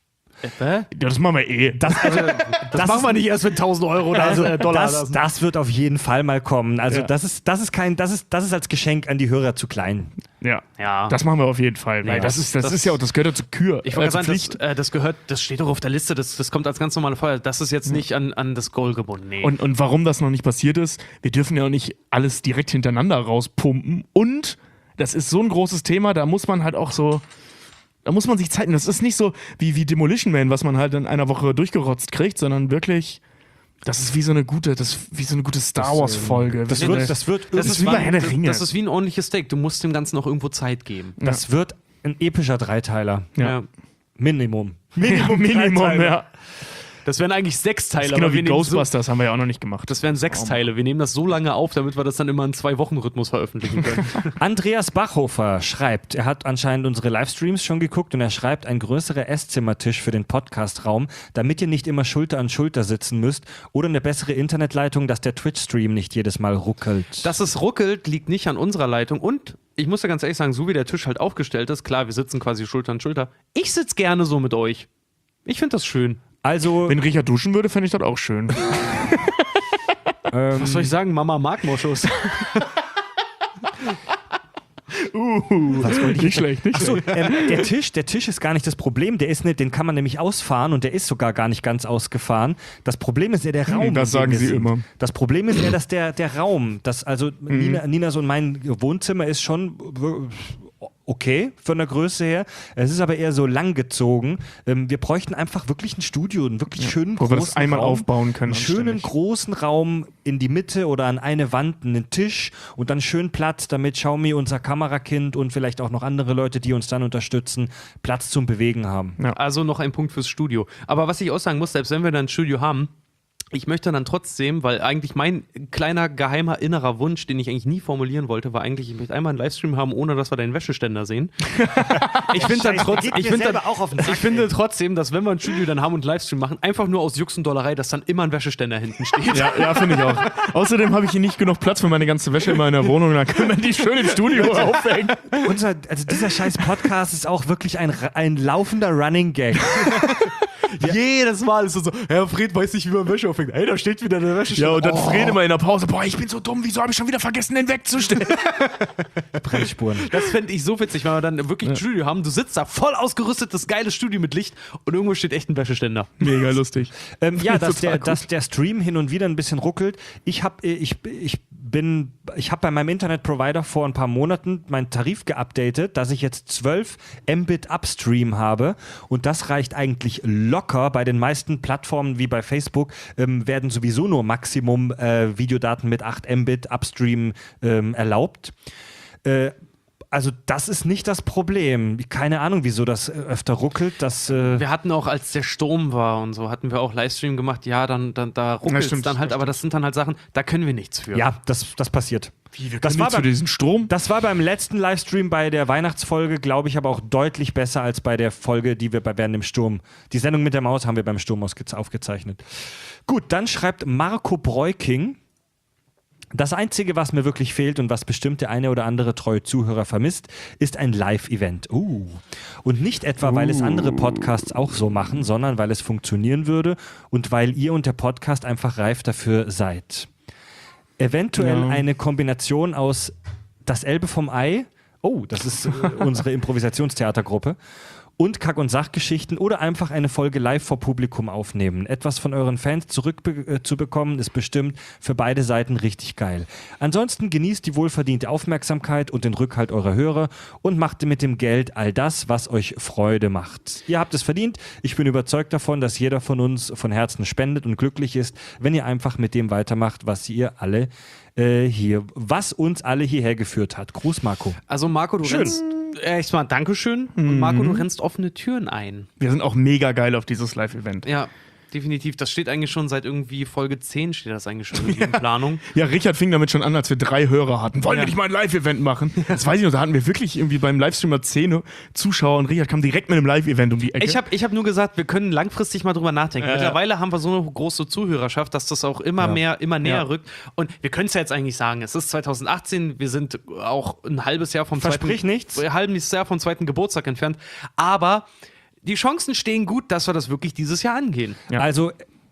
Speaker 3: Hä?
Speaker 4: Ja, das machen wir eh.
Speaker 2: Das, also, das,
Speaker 3: machen wir nicht erst mit tausend Euro oder
Speaker 2: also,
Speaker 3: äh, Dollar.
Speaker 2: das, das wird auf jeden Fall mal kommen. Also
Speaker 4: Ja.
Speaker 2: das ist, das ist kein, das ist, das ist als Geschenk an die Hörer zu klein.
Speaker 4: Ja.
Speaker 3: Ja.
Speaker 4: Das machen wir auf jeden Fall. Weil
Speaker 2: Ja.
Speaker 4: das ist, das,
Speaker 3: Das-
Speaker 4: ist ja auch, das gehört ja zur Kür.
Speaker 3: Ich
Speaker 4: äh,
Speaker 3: wollte
Speaker 4: zur
Speaker 3: sagen, das,
Speaker 4: Pflicht.
Speaker 3: äh, das gehört, das steht doch auf der Liste, das, das kommt als ganz normale Feuer. Das ist jetzt nicht an, an das Goal gebunden. Nee.
Speaker 4: Und, und warum das noch nicht passiert ist, wir dürfen ja auch nicht alles direkt hintereinander rauspumpen. Und das ist so ein großes Thema, da muss man halt auch so, da muss man sich Zeit nehmen. Das ist nicht so wie, wie Demolition Man, was man halt in einer Woche durchgerotzt kriegt, sondern wirklich, das ist wie so eine gute, das ist wie so eine gute Star Wars Folge.
Speaker 2: Das
Speaker 4: Wie
Speaker 2: wird,
Speaker 4: eine-
Speaker 2: das wird,
Speaker 4: Das ist wie bei
Speaker 3: wann-
Speaker 4: Herr der Ringe.
Speaker 3: Das ist wie ein ordentliches Steak. Du musst dem Ganzen auch irgendwo Zeit geben.
Speaker 2: das wird ein epischer Dreiteiler.
Speaker 4: ja.
Speaker 2: Minimum.
Speaker 4: Ja, Minimum,
Speaker 2: Dreiteiler.
Speaker 4: ja.
Speaker 3: Das wären eigentlich sechs
Speaker 4: Das
Speaker 3: Teile.
Speaker 4: ist genau
Speaker 3: aber
Speaker 4: wie
Speaker 3: wir nehmen so,
Speaker 4: Ghostbusters, haben wir ja auch noch nicht gemacht.
Speaker 3: das wären sechs Teile. Wir nehmen das so lange auf, damit wir das dann immer in zwei Wochen Rhythmus veröffentlichen können.
Speaker 2: Andreas Bachhofer schreibt, er hat anscheinend unsere Livestreams schon geguckt und er schreibt, ein größerer Esszimmertisch für den Podcastraum, damit ihr nicht immer Schulter an Schulter sitzen müsst oder eine bessere Internetleitung, dass der Twitch-Stream nicht jedes Mal ruckelt.
Speaker 3: Dass es ruckelt, liegt nicht an unserer Leitung. Und ich muss ja ganz ehrlich sagen, so wie der Tisch halt aufgestellt ist, klar, wir sitzen quasi Schulter an Schulter. Ich sitze gerne so mit euch. Ich finde das schön.
Speaker 2: Also,
Speaker 4: Wenn Richard duschen würde, fände ich das auch schön.
Speaker 2: ähm,
Speaker 3: Was soll ich sagen? Mama mag Moschus.
Speaker 4: Uh, nicht schlecht, nicht
Speaker 2: Achso,
Speaker 4: schlecht.
Speaker 2: ähm, der Tisch, der Tisch ist gar nicht das Problem. Der ist nicht, den kann man nämlich ausfahren und der ist sogar gar nicht ganz ausgefahren. Das Problem ist ja der Raum.
Speaker 4: Hm, das
Speaker 2: in dem
Speaker 4: sagen
Speaker 2: wir
Speaker 4: sie
Speaker 2: sind.
Speaker 4: immer.
Speaker 2: Das Problem ist ja, dass der, der Raum, das, also
Speaker 4: Mhm.
Speaker 2: Nina, Nina, so in mein Wohnzimmer ist schon w- okay von der Größe her. Es ist aber eher so langgezogen. Ähm, wir bräuchten einfach wirklich ein Studio, einen wirklich schönen
Speaker 4: Wo wir
Speaker 2: großen
Speaker 4: das einmal
Speaker 2: Raum,
Speaker 4: aufbauen können.
Speaker 2: einen schönen
Speaker 4: anständig.
Speaker 2: großen Raum in die Mitte oder an eine Wand einen Tisch und dann schön Platz, damit Xiaomi, unser Kamerakind und vielleicht auch noch andere Leute, die uns dann unterstützen, Platz zum Bewegen haben.
Speaker 4: Ja.
Speaker 3: Also noch ein Punkt fürs Studio. Aber was ich auch sagen muss, selbst wenn wir dann ein Studio haben, ich möchte dann trotzdem, weil eigentlich mein kleiner geheimer innerer Wunsch, den ich eigentlich nie formulieren wollte, war eigentlich, ich möchte einmal einen Livestream haben, ohne dass wir deinen Wäscheständer sehen. Ich finde dann trotz,
Speaker 2: geht mir
Speaker 3: ich finde
Speaker 2: selber
Speaker 3: dann,
Speaker 2: auch auf den Sack,
Speaker 3: ich finde
Speaker 2: ey.
Speaker 3: trotzdem, dass wenn wir ein Studio dann haben und einen Livestream machen, einfach nur aus Jux und Dollerei, dass dann immer ein Wäscheständer hinten steht.
Speaker 4: Ja, ja finde ich auch. Außerdem habe ich hier nicht genug Platz für meine ganze Wäsche in meiner Wohnung. Dann können wir die schön im Studio aufhängen.
Speaker 2: Unser, also dieser scheiß Podcast ist auch wirklich ein, ein laufender Running Gag.
Speaker 3: Jedes Mal ist es so, Herr Fred weiß nicht, wie man Wäsche aufhängt. Ey, da steht wieder der Wäscheständer.
Speaker 4: Ja, und dann
Speaker 3: Oh.
Speaker 4: Fred immer in der Pause, boah, ich bin so dumm, wieso habe ich schon wieder vergessen, den wegzustellen?
Speaker 2: Bremsspuren.
Speaker 3: Das fände ich so witzig, wenn wir dann wirklich ein Studio haben. Du sitzt da voll ausgerüstet, das geile Studio mit Licht und irgendwo steht echt ein Wäscheständer.
Speaker 4: Mega lustig.
Speaker 2: Ähm, ja, dass
Speaker 4: Total
Speaker 2: der,
Speaker 4: gut.
Speaker 2: dass der Stream hin und wieder ein bisschen ruckelt. Ich habe ich, ich bin, ich habe bei meinem Internetprovider vor ein paar Monaten meinen Tarif geupdatet, dass ich jetzt zwölf Mbit Upstream habe und das reicht eigentlich locker. Bei den meisten Plattformen wie bei Facebook ähm, werden sowieso nur Maximum äh, Videodaten mit acht Mbit Upstream ähm, erlaubt. Äh, Also das ist nicht das Problem. Keine Ahnung, wieso das äh, öfter ruckelt. Das, äh
Speaker 3: Wir hatten auch, als der Sturm war und so, hatten wir auch Livestream gemacht. Ja, dann, dann da ruckelt es
Speaker 4: stimmt,
Speaker 3: dann halt,
Speaker 4: das
Speaker 3: aber das sind dann halt Sachen, da können wir nichts für.
Speaker 2: ja, das, das passiert.
Speaker 4: Wie, wir
Speaker 2: Das
Speaker 4: können
Speaker 2: war
Speaker 4: jetzt zu
Speaker 2: beim-
Speaker 4: diesem Strom?
Speaker 2: Das war beim letzten Livestream bei der Weihnachtsfolge, glaube ich, aber auch deutlich besser als bei der Folge, die wir bei während dem Sturm. Die Sendung mit der Maus haben wir beim Sturm ausge- aufgezeichnet. Gut, dann schreibt Marco Breuking: Das Einzige, was mir wirklich fehlt und was bestimmt der eine oder andere treue Zuhörer vermisst, ist ein Live-Event. Uh. Und nicht etwa, weil es andere Podcasts auch so machen, sondern weil es funktionieren würde und weil ihr und der Podcast einfach reif dafür seid. Eventuell
Speaker 4: Ja.
Speaker 2: eine Kombination aus Das Elbe vom Ei, oh, das ist äh, unsere Improvisationstheatergruppe, und Kack- und Sachgeschichten oder einfach eine Folge live vor Publikum aufnehmen. Etwas von euren Fans zurückzubekommen, ist bestimmt für beide Seiten richtig geil. Ansonsten genießt die wohlverdiente Aufmerksamkeit und den Rückhalt eurer Hörer und macht mit dem Geld all das, was euch Freude macht. Ihr habt es verdient. Ich bin überzeugt davon, dass jeder von uns von Herzen spendet und glücklich ist, wenn ihr einfach mit dem weitermacht, was ihr alle äh, hier, was uns alle hierher geführt hat. Gruß, Marco.
Speaker 3: Also Marco, du
Speaker 2: Schön.
Speaker 3: rennst, äh, erstmal Dankeschön. Und Marco, du rennst offene Türen ein.
Speaker 4: Wir sind auch mega geil auf dieses Live-Event.
Speaker 3: Ja, definitiv. Das steht eigentlich schon seit irgendwie Folge zehn steht das eigentlich schon in Planung.
Speaker 4: Ja, Richard fing damit schon an, als wir drei Hörer hatten. Wollen
Speaker 3: Ja.
Speaker 4: wir nicht mal ein Live-Event machen? Das weiß ich noch, da hatten wir wirklich irgendwie beim Livestreamer zehn Zuschauer und Richard kam direkt mit einem Live-Event um die Ecke.
Speaker 3: Ich habe ich hab nur gesagt, wir können langfristig mal drüber nachdenken.
Speaker 4: Ja, ja.
Speaker 3: Mittlerweile haben wir so eine große Zuhörerschaft, dass das auch immer
Speaker 2: Ja.
Speaker 3: mehr, immer näher
Speaker 4: Ja.
Speaker 3: rückt. Und wir können es ja jetzt eigentlich sagen, es ist zwanzig achtzehn, wir sind auch ein halbes Jahr vom
Speaker 2: Versprich
Speaker 3: zweiten,
Speaker 2: nichts.
Speaker 3: Ein halbes Jahr vom zweiten Geburtstag entfernt. Aber die Chancen stehen gut, dass wir das wirklich dieses Jahr angehen.
Speaker 4: Ja.
Speaker 2: Also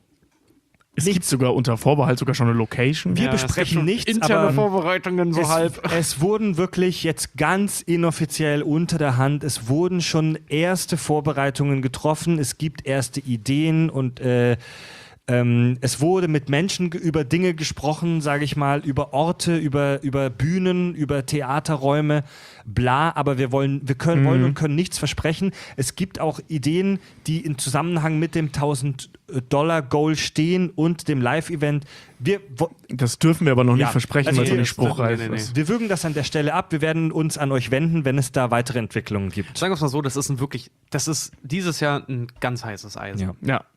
Speaker 4: es gibt sogar unter Vorbehalt sogar schon eine Location.
Speaker 2: wir
Speaker 3: Ja, es gibt
Speaker 2: besprechen
Speaker 3: schon
Speaker 2: nichts,
Speaker 3: interne
Speaker 2: aber
Speaker 3: Vorbereitungen so
Speaker 2: es,
Speaker 3: halb.
Speaker 2: es wurden wirklich jetzt ganz inoffiziell unter der Hand, es wurden schon erste Vorbereitungen getroffen, es gibt erste Ideen und äh, ähm, es wurde mit Menschen ge- über Dinge gesprochen, sage ich mal, über Orte, über, über Bühnen, über Theaterräume, bla, aber wir wollen, wir können, wollen und können nichts versprechen. Es gibt auch Ideen, die in Zusammenhang mit dem tausend-Dollar-Goal stehen und dem Live-Event. Wir, wo,
Speaker 4: Das dürfen wir aber noch
Speaker 2: Ja.
Speaker 4: nicht versprechen,
Speaker 2: Also
Speaker 4: weil es noch
Speaker 2: nee,
Speaker 4: nicht spruchreif
Speaker 3: nee, nee, nee.
Speaker 4: ist.
Speaker 2: wir würgen das an der Stelle ab. Wir werden uns an euch wenden, wenn es da weitere Entwicklungen gibt.
Speaker 3: Sagen wir es mal so, das ist ein wirklich, das ist dieses Jahr ein ganz heißes Eisen.
Speaker 2: Ja.
Speaker 4: Ja.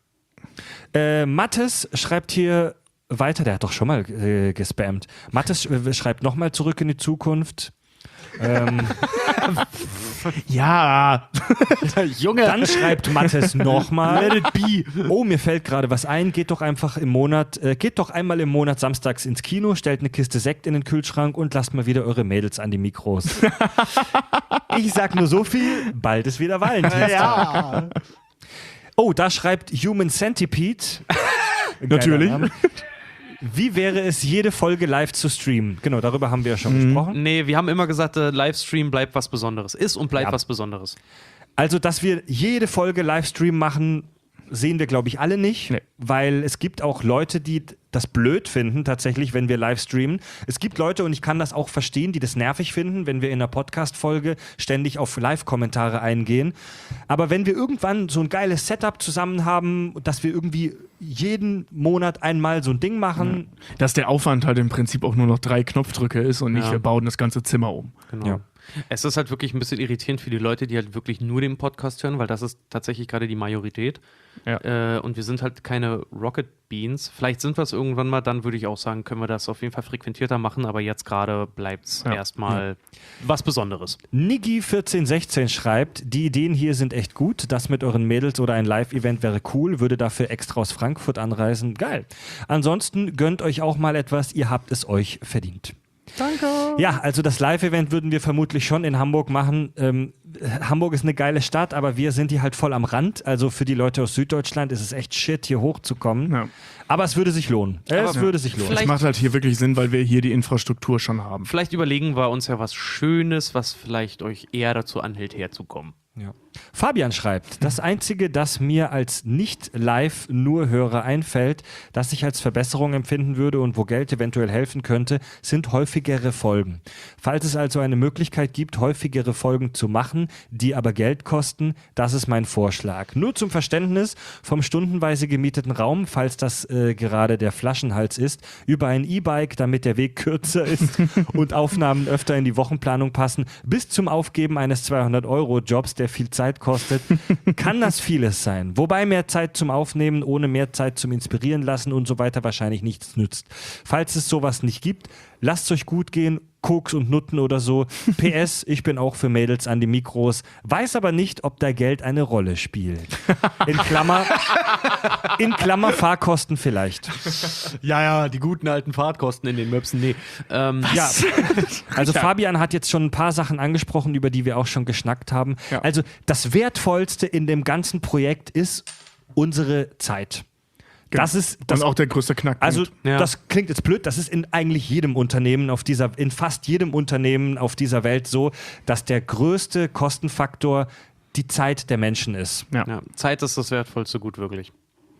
Speaker 2: Äh, Mattes schreibt hier weiter, der hat doch schon mal äh, gespammt. Mattes sch- schreibt nochmal zurück in die Zukunft. Ähm,
Speaker 4: Ja.
Speaker 3: Junge,
Speaker 2: dann schreibt Mattes nochmal. Let it be. Oh, mir fällt gerade was ein. Geht doch einfach im Monat, äh, geht doch einmal im Monat samstags ins Kino, stellt eine Kiste Sekt in den Kühlschrank und lasst mal wieder eure Mädels an die Mikros. Ich sag nur so viel, bald ist wieder Valentinstag. Oh, da schreibt Human Centipede.
Speaker 4: Natürlich.
Speaker 2: Geiler Name. Wie wäre es, jede Folge live zu streamen? Genau, darüber haben wir ja schon gesprochen.
Speaker 3: nee, wir haben immer gesagt, äh, Livestream bleibt was Besonderes. Ist und bleibt
Speaker 2: Ja.
Speaker 3: was Besonderes.
Speaker 2: Also, dass wir jede Folge Livestream machen, sehen wir, glaube ich, alle nicht,
Speaker 4: Nee.
Speaker 2: weil es gibt auch Leute, die das blöd finden, tatsächlich, wenn wir live streamen. Es gibt Leute, und ich kann das auch verstehen, die das nervig finden, wenn wir in einer Podcast-Folge ständig auf Live-Kommentare eingehen. Aber wenn wir irgendwann so ein geiles Setup zusammen haben, dass wir irgendwie jeden Monat einmal so ein Ding machen,
Speaker 4: Dass der Aufwand halt im Prinzip auch nur noch drei Knopfdrücke ist und nicht,
Speaker 3: Ja.
Speaker 4: wir bauen das ganze Zimmer um.
Speaker 3: Genau.
Speaker 2: Ja.
Speaker 3: Es ist halt wirklich ein bisschen irritierend für die Leute, die halt wirklich nur den Podcast hören, weil das ist tatsächlich gerade die Majorität.
Speaker 4: Ja.
Speaker 3: Äh, und wir sind halt keine Rocket Beans. Vielleicht sind wir es irgendwann mal, dann würde ich auch sagen, können wir das auf jeden Fall frequentierter machen, aber jetzt gerade bleibt es
Speaker 4: Ja.
Speaker 3: erstmal ja. was Besonderes.
Speaker 2: Niggi vierzehn sechzehn schreibt, die Ideen hier sind echt gut, das mit euren Mädels oder ein Live-Event wäre cool, würde dafür extra aus Frankfurt anreisen. Geil. Ansonsten gönnt euch auch mal etwas, ihr habt es euch verdient.
Speaker 4: Danke.
Speaker 2: Ja, also das Live-Event würden wir vermutlich schon in Hamburg machen. Ähm, Hamburg ist eine geile Stadt, aber wir sind hier halt voll am Rand. Also für die Leute aus Süddeutschland ist es echt shit, hier hochzukommen.
Speaker 4: Ja.
Speaker 2: Aber es würde sich lohnen. Es
Speaker 3: Aber
Speaker 2: würde sich lohnen.
Speaker 4: Das macht halt hier wirklich Sinn, weil wir hier die Infrastruktur schon haben.
Speaker 3: Vielleicht überlegen wir uns ja was Schönes, was vielleicht euch eher dazu anhält, herzukommen.
Speaker 2: Ja. Fabian schreibt, das Einzige, das mir als Nicht-Live-Nur-Hörer einfällt, das ich als Verbesserung empfinden würde und wo Geld eventuell helfen könnte, sind häufigere Folgen. Falls es also eine Möglichkeit gibt, häufigere Folgen zu machen, die aber Geld kosten, das ist mein Vorschlag. Nur zum Verständnis, vom stundenweise gemieteten Raum, falls das äh, gerade der Flaschenhals ist, über ein E-Bike, damit der Weg kürzer ist und Aufnahmen öfter in die Wochenplanung passen, bis zum Aufgeben eines zweihundert-Euro-Jobs, der viel Zeit kostet, kann das vieles sein. Wobei mehr Zeit zum Aufnehmen ohne mehr Zeit zum Inspirieren lassen und so weiter wahrscheinlich nichts nützt. Falls es sowas nicht gibt, lasst es euch gut gehen, Koks und Nutten oder so. P S, ich bin auch für Mädels an die Mikros, weiß aber nicht, ob da Geld eine Rolle spielt. In Klammer, in Klammer Fahrkosten vielleicht.
Speaker 3: Ja, ja, die guten alten Fahrtkosten in den Möpsen, nee. Ähm,
Speaker 2: Ja, also Fabian hat jetzt schon ein paar Sachen angesprochen, über die wir auch schon geschnackt haben.
Speaker 4: Ja.
Speaker 2: Also das Wertvollste in dem ganzen Projekt ist unsere Zeit. Das ist das
Speaker 4: und auch der größte Knackpunkt.
Speaker 2: Also
Speaker 3: Ja.
Speaker 2: das klingt jetzt blöd, das ist in eigentlich jedem Unternehmen auf dieser, in fast jedem Unternehmen auf dieser Welt so, dass der größte Kostenfaktor die Zeit der Menschen ist.
Speaker 4: ja.
Speaker 3: ja, Zeit ist das wertvollste Gut, wirklich.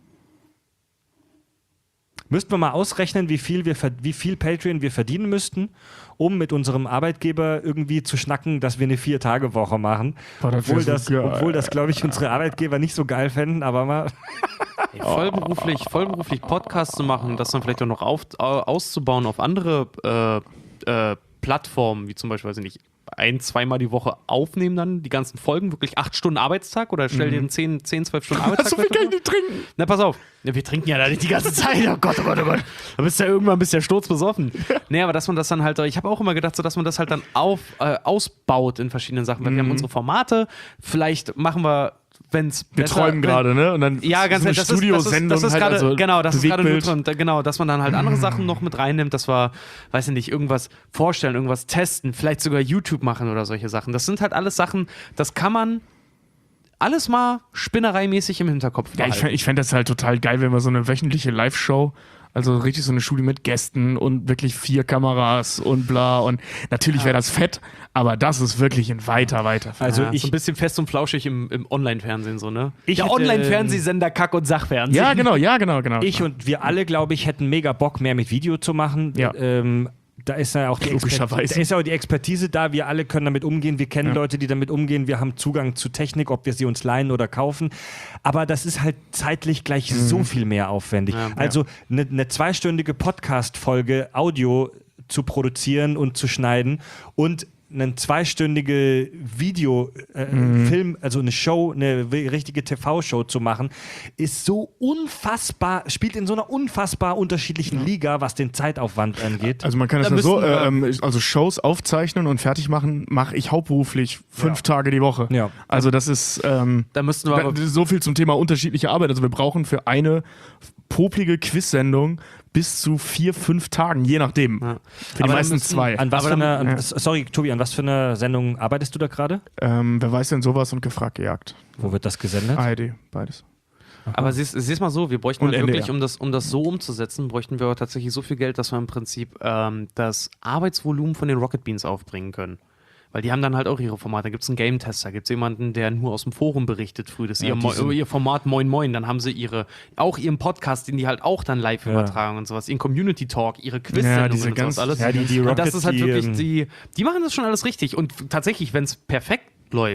Speaker 2: Müssten wir mal ausrechnen, wie viel, wir, ver- wie viel Patreon wir verdienen müssten, um mit unserem Arbeitgeber irgendwie zu schnacken, dass wir eine Vier-Tage-Woche machen.
Speaker 4: Boah, das wär
Speaker 2: Obwohl
Speaker 4: so
Speaker 2: das,
Speaker 4: geil.
Speaker 2: obwohl das, glaube ich, unsere Arbeitgeber nicht so geil fänden, aber mal.
Speaker 3: Ey, vollberuflich, vollberuflich Podcasts zu machen, das dann vielleicht auch noch auf, au- auszubauen auf andere äh, äh, Plattformen, wie zum Beispiel, weiß ich nicht, ein-, zweimal die Woche aufnehmen dann, die ganzen Folgen, wirklich acht Stunden Arbeitstag oder stell dir einen zehn, zehn, zwölf Stunden Arbeitstag
Speaker 4: so viel
Speaker 3: vor?
Speaker 4: kann ich nicht trinken.
Speaker 3: Na, pass auf. Ja, wir trinken ja da nicht die ganze Zeit. Oh Gott, oh Gott, oh Gott. Da bist du ja irgendwann bist du ja sturzbesoffen. Nee, aber dass man das dann halt, ich habe auch immer gedacht, so, dass man das halt dann auf, äh, ausbaut in verschiedenen Sachen. Weil wir haben unsere Formate, vielleicht machen wir, wenn es
Speaker 4: Wir träumen gerade, ne? Und dann
Speaker 3: ja, ganz
Speaker 4: so eine
Speaker 3: ehrlich, das ist, das ist,
Speaker 4: Studiosendung
Speaker 3: das ist
Speaker 4: halt,
Speaker 3: gerade,
Speaker 4: also
Speaker 3: genau, das ist gerade nur
Speaker 4: Bewegtbild.
Speaker 3: drin, genau, dass man dann halt andere Sachen noch mit reinnimmt, dass wir, weiß ich nicht, irgendwas vorstellen, irgendwas testen, vielleicht sogar YouTube machen oder solche Sachen. Das sind halt alles Sachen, das kann man alles mal spinnereimäßig im Hinterkopf
Speaker 4: Ja, ich
Speaker 3: behalten.
Speaker 4: fände ich fänd das halt total geil, wenn wir so eine wöchentliche Live-Show, also richtig so eine Schule mit Gästen und wirklich vier Kameras und bla und natürlich wäre das fett, aber das ist wirklich ein weiter, weiter.
Speaker 2: Also
Speaker 3: ja,
Speaker 2: ich,
Speaker 3: so ein bisschen fest und flauschig im, im Online-Fernsehen, so, ne?
Speaker 2: Ich
Speaker 3: Der
Speaker 2: hätte-
Speaker 3: Online-Fernsehsender Kack- und Sachfernsehen.
Speaker 4: Ja, genau, ja, genau, genau.
Speaker 2: ich und wir alle, glaube ich, hätten mega Bock, mehr mit Video zu machen.
Speaker 4: Ja.
Speaker 2: Ähm, da ist ja auch die, Exper-
Speaker 4: Logischerweise.
Speaker 2: da ist ja auch die Expertise da. Wir alle können damit umgehen. Wir kennen
Speaker 4: Ja.
Speaker 2: Leute, die damit umgehen. Wir haben Zugang zu Technik, ob wir sie uns leihen oder kaufen. Aber das ist halt zeitlich gleich so viel mehr aufwendig.
Speaker 3: Ja.
Speaker 2: Also eine ne zweistündige Podcast-Folge Audio zu produzieren und zu schneiden und eine zweistündige Video, äh, Film, also eine Show, eine w- richtige T V-Show zu machen, ist so unfassbar, spielt in so einer unfassbar unterschiedlichen Liga, was den Zeitaufwand angeht.
Speaker 4: Also man kann es
Speaker 3: Da
Speaker 4: ja so,
Speaker 3: müssten wir-
Speaker 4: äh, ähm, also Shows aufzeichnen und fertig machen, mache ich hauptberuflich fünf Tage die Woche.
Speaker 2: Ja.
Speaker 4: Also das ist ähm,
Speaker 3: Da müssten wir aber
Speaker 4: da- so viel zum Thema unterschiedliche Arbeit. Also wir brauchen für eine poplige Quiz-Sendung bis zu vier, fünf Tagen, je nachdem.
Speaker 3: Ja.
Speaker 4: Für die
Speaker 3: Aber da
Speaker 4: meisten
Speaker 3: müssen-
Speaker 4: zwei.
Speaker 2: An was
Speaker 3: Aber
Speaker 2: für
Speaker 3: dann-
Speaker 2: eine, an,
Speaker 4: ja.
Speaker 2: sorry, Tobi, an was für eine Sendung arbeitest du da gerade?
Speaker 4: Ähm, wer weiß denn sowas und gefragt gejagt?
Speaker 2: Wo wird das gesendet?
Speaker 4: A R D, beides.
Speaker 3: Aber siehst, siehst mal so, wir bräuchten
Speaker 4: Und
Speaker 3: halt wirklich,
Speaker 4: N D R.
Speaker 3: um das, um das so umzusetzen, bräuchten wir tatsächlich so viel Geld, dass wir im Prinzip ähm, das Arbeitsvolumen von den Rocket Beans aufbringen können. Weil die haben dann halt auch ihre Formate. Da gibt es einen Game-Tester, gibt es jemanden, der nur aus dem Forum berichtet früh. Das ist
Speaker 2: Ja,
Speaker 3: ihr,
Speaker 2: die
Speaker 3: Mo
Speaker 2: sind-
Speaker 3: ihr Format Moin Moin. Dann haben sie ihre, auch ihren Podcast, den die halt auch dann live
Speaker 2: Ja.
Speaker 3: übertragen und sowas. Ihren Community-Talk, ihre
Speaker 4: Ja,
Speaker 3: Quiz-Sendungen
Speaker 4: diese
Speaker 3: und sowas
Speaker 4: ganz-
Speaker 3: alles.
Speaker 2: Ja, die, die
Speaker 3: Und
Speaker 2: Rocket,
Speaker 3: das ist halt
Speaker 2: die,
Speaker 3: wirklich,
Speaker 2: ähm,
Speaker 3: die, die machen das schon alles richtig. Und tatsächlich, wenn es perfekt läuft,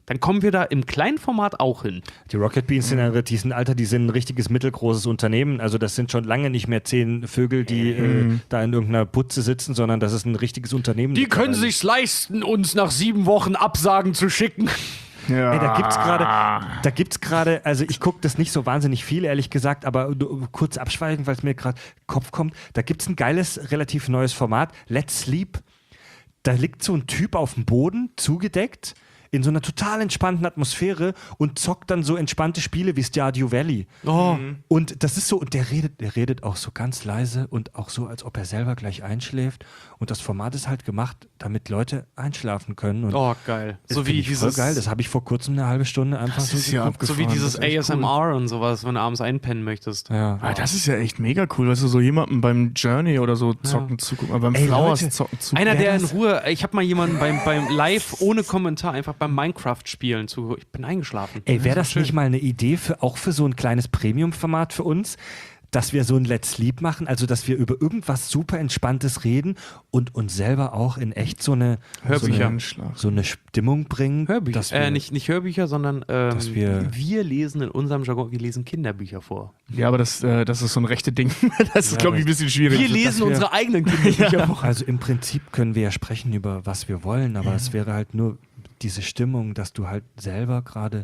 Speaker 3: dann kommen wir da im kleinen Format auch hin.
Speaker 2: Die Rocket Beans sind, ein- die sind, Alter, die sind ein richtiges mittelgroßes Unternehmen. Also das sind schon lange nicht mehr zehn Vögel, die äh, da in irgendeiner Butze sitzen, sondern das ist ein richtiges Unternehmen.
Speaker 3: Die können
Speaker 2: mittlerweile.
Speaker 3: sich's leisten, uns nach sieben Wochen Absagen zu schicken.
Speaker 4: Ja.
Speaker 2: Ey, da gibt's gerade, da gibt's gerade, also ich gucke das nicht so wahnsinnig viel, ehrlich gesagt, aber nur kurz abschweigen, weil es mir gerade Kopf kommt. Da gibt's ein geiles, relativ neues Format, Let's Sleep. Da liegt so ein Typ auf dem Boden, zugedeckt, in so einer total entspannten Atmosphäre und zockt dann so entspannte Spiele wie Stardew Valley.
Speaker 3: Oh.
Speaker 2: Und das ist so, und der redet, der redet auch so ganz leise und auch so, als ob er selber gleich einschläft. Und das Format ist halt gemacht, damit Leute einschlafen können. Und
Speaker 3: Oh, geil.
Speaker 2: das
Speaker 3: So
Speaker 2: find
Speaker 3: wie
Speaker 2: ich
Speaker 3: dieses,
Speaker 2: voll geil. Das habe ich vor kurzem eine halbe Stunde einfach
Speaker 4: Das
Speaker 2: so
Speaker 4: ist ja
Speaker 2: geguckt.
Speaker 3: so wie
Speaker 4: abgefahren,
Speaker 3: dieses
Speaker 4: das ist echt
Speaker 3: A S M R und sowas, wenn du abends einpennen möchtest.
Speaker 2: Ja.
Speaker 4: Ah, das ist ja echt mega cool, weißt du, so jemandem beim Journey oder so zocken zugucken, aber beim
Speaker 2: Ey,
Speaker 4: Flowers
Speaker 2: Leute,
Speaker 4: zocken zugucken.
Speaker 3: Einer, der in
Speaker 2: das-
Speaker 3: Ruhe, ich habe mal jemanden beim, beim Live ohne Kommentar einfach beim Minecraft-Spielen zu, ich bin eingeschlafen.
Speaker 2: Ey, wäre
Speaker 3: Das
Speaker 2: das
Speaker 3: war
Speaker 2: nicht mal eine Idee für auch für so ein kleines Premium-Format für uns, dass wir so ein Let's Sleep machen, also dass wir über irgendwas super Entspanntes reden und uns selber auch in echt so eine, so
Speaker 3: Hörbücher.
Speaker 2: eine, so eine Stimmung bringen.
Speaker 3: Hörbücher.
Speaker 2: dass wir,
Speaker 3: Äh, nicht, nicht Hörbücher, sondern ähm,
Speaker 2: dass wir-
Speaker 3: wir lesen in unserem Jargon, wir lesen Kinderbücher vor.
Speaker 4: Ja, aber das, äh, das ist so ein rechte Ding. Das ist, glaube ich, ein bisschen schwierig.
Speaker 3: Wir lesen unsere eigenen Kinderbücher vor.
Speaker 2: Also im Prinzip können wir ja sprechen über was wir wollen, aber es wäre halt nur diese Stimmung, dass du halt selber gerade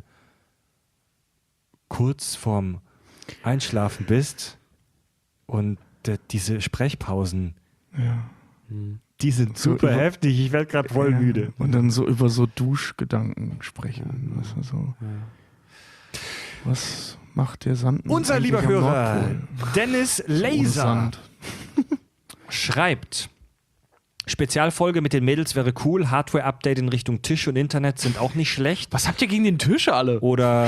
Speaker 2: kurz vorm Einschlafen bist und äh, diese Sprechpausen, die sind
Speaker 4: So
Speaker 2: super
Speaker 4: über-
Speaker 2: heftig. Ich werde gerade voll
Speaker 4: Ja.
Speaker 2: müde.
Speaker 4: Und dann so über so Duschgedanken sprechen. Weißt du, so. Was macht der Sand?
Speaker 2: Unser
Speaker 4: eigentlich
Speaker 2: lieber
Speaker 4: am
Speaker 2: Hörer
Speaker 4: Nordpol?
Speaker 2: Dennis
Speaker 4: Ohne
Speaker 2: Laser
Speaker 4: Sand.
Speaker 2: schreibt: Spezialfolge mit den Mädels wäre cool. Hardware-Update in Richtung Tisch und Internet sind auch nicht schlecht.
Speaker 3: Was habt ihr gegen den Tisch alle?
Speaker 2: Oder,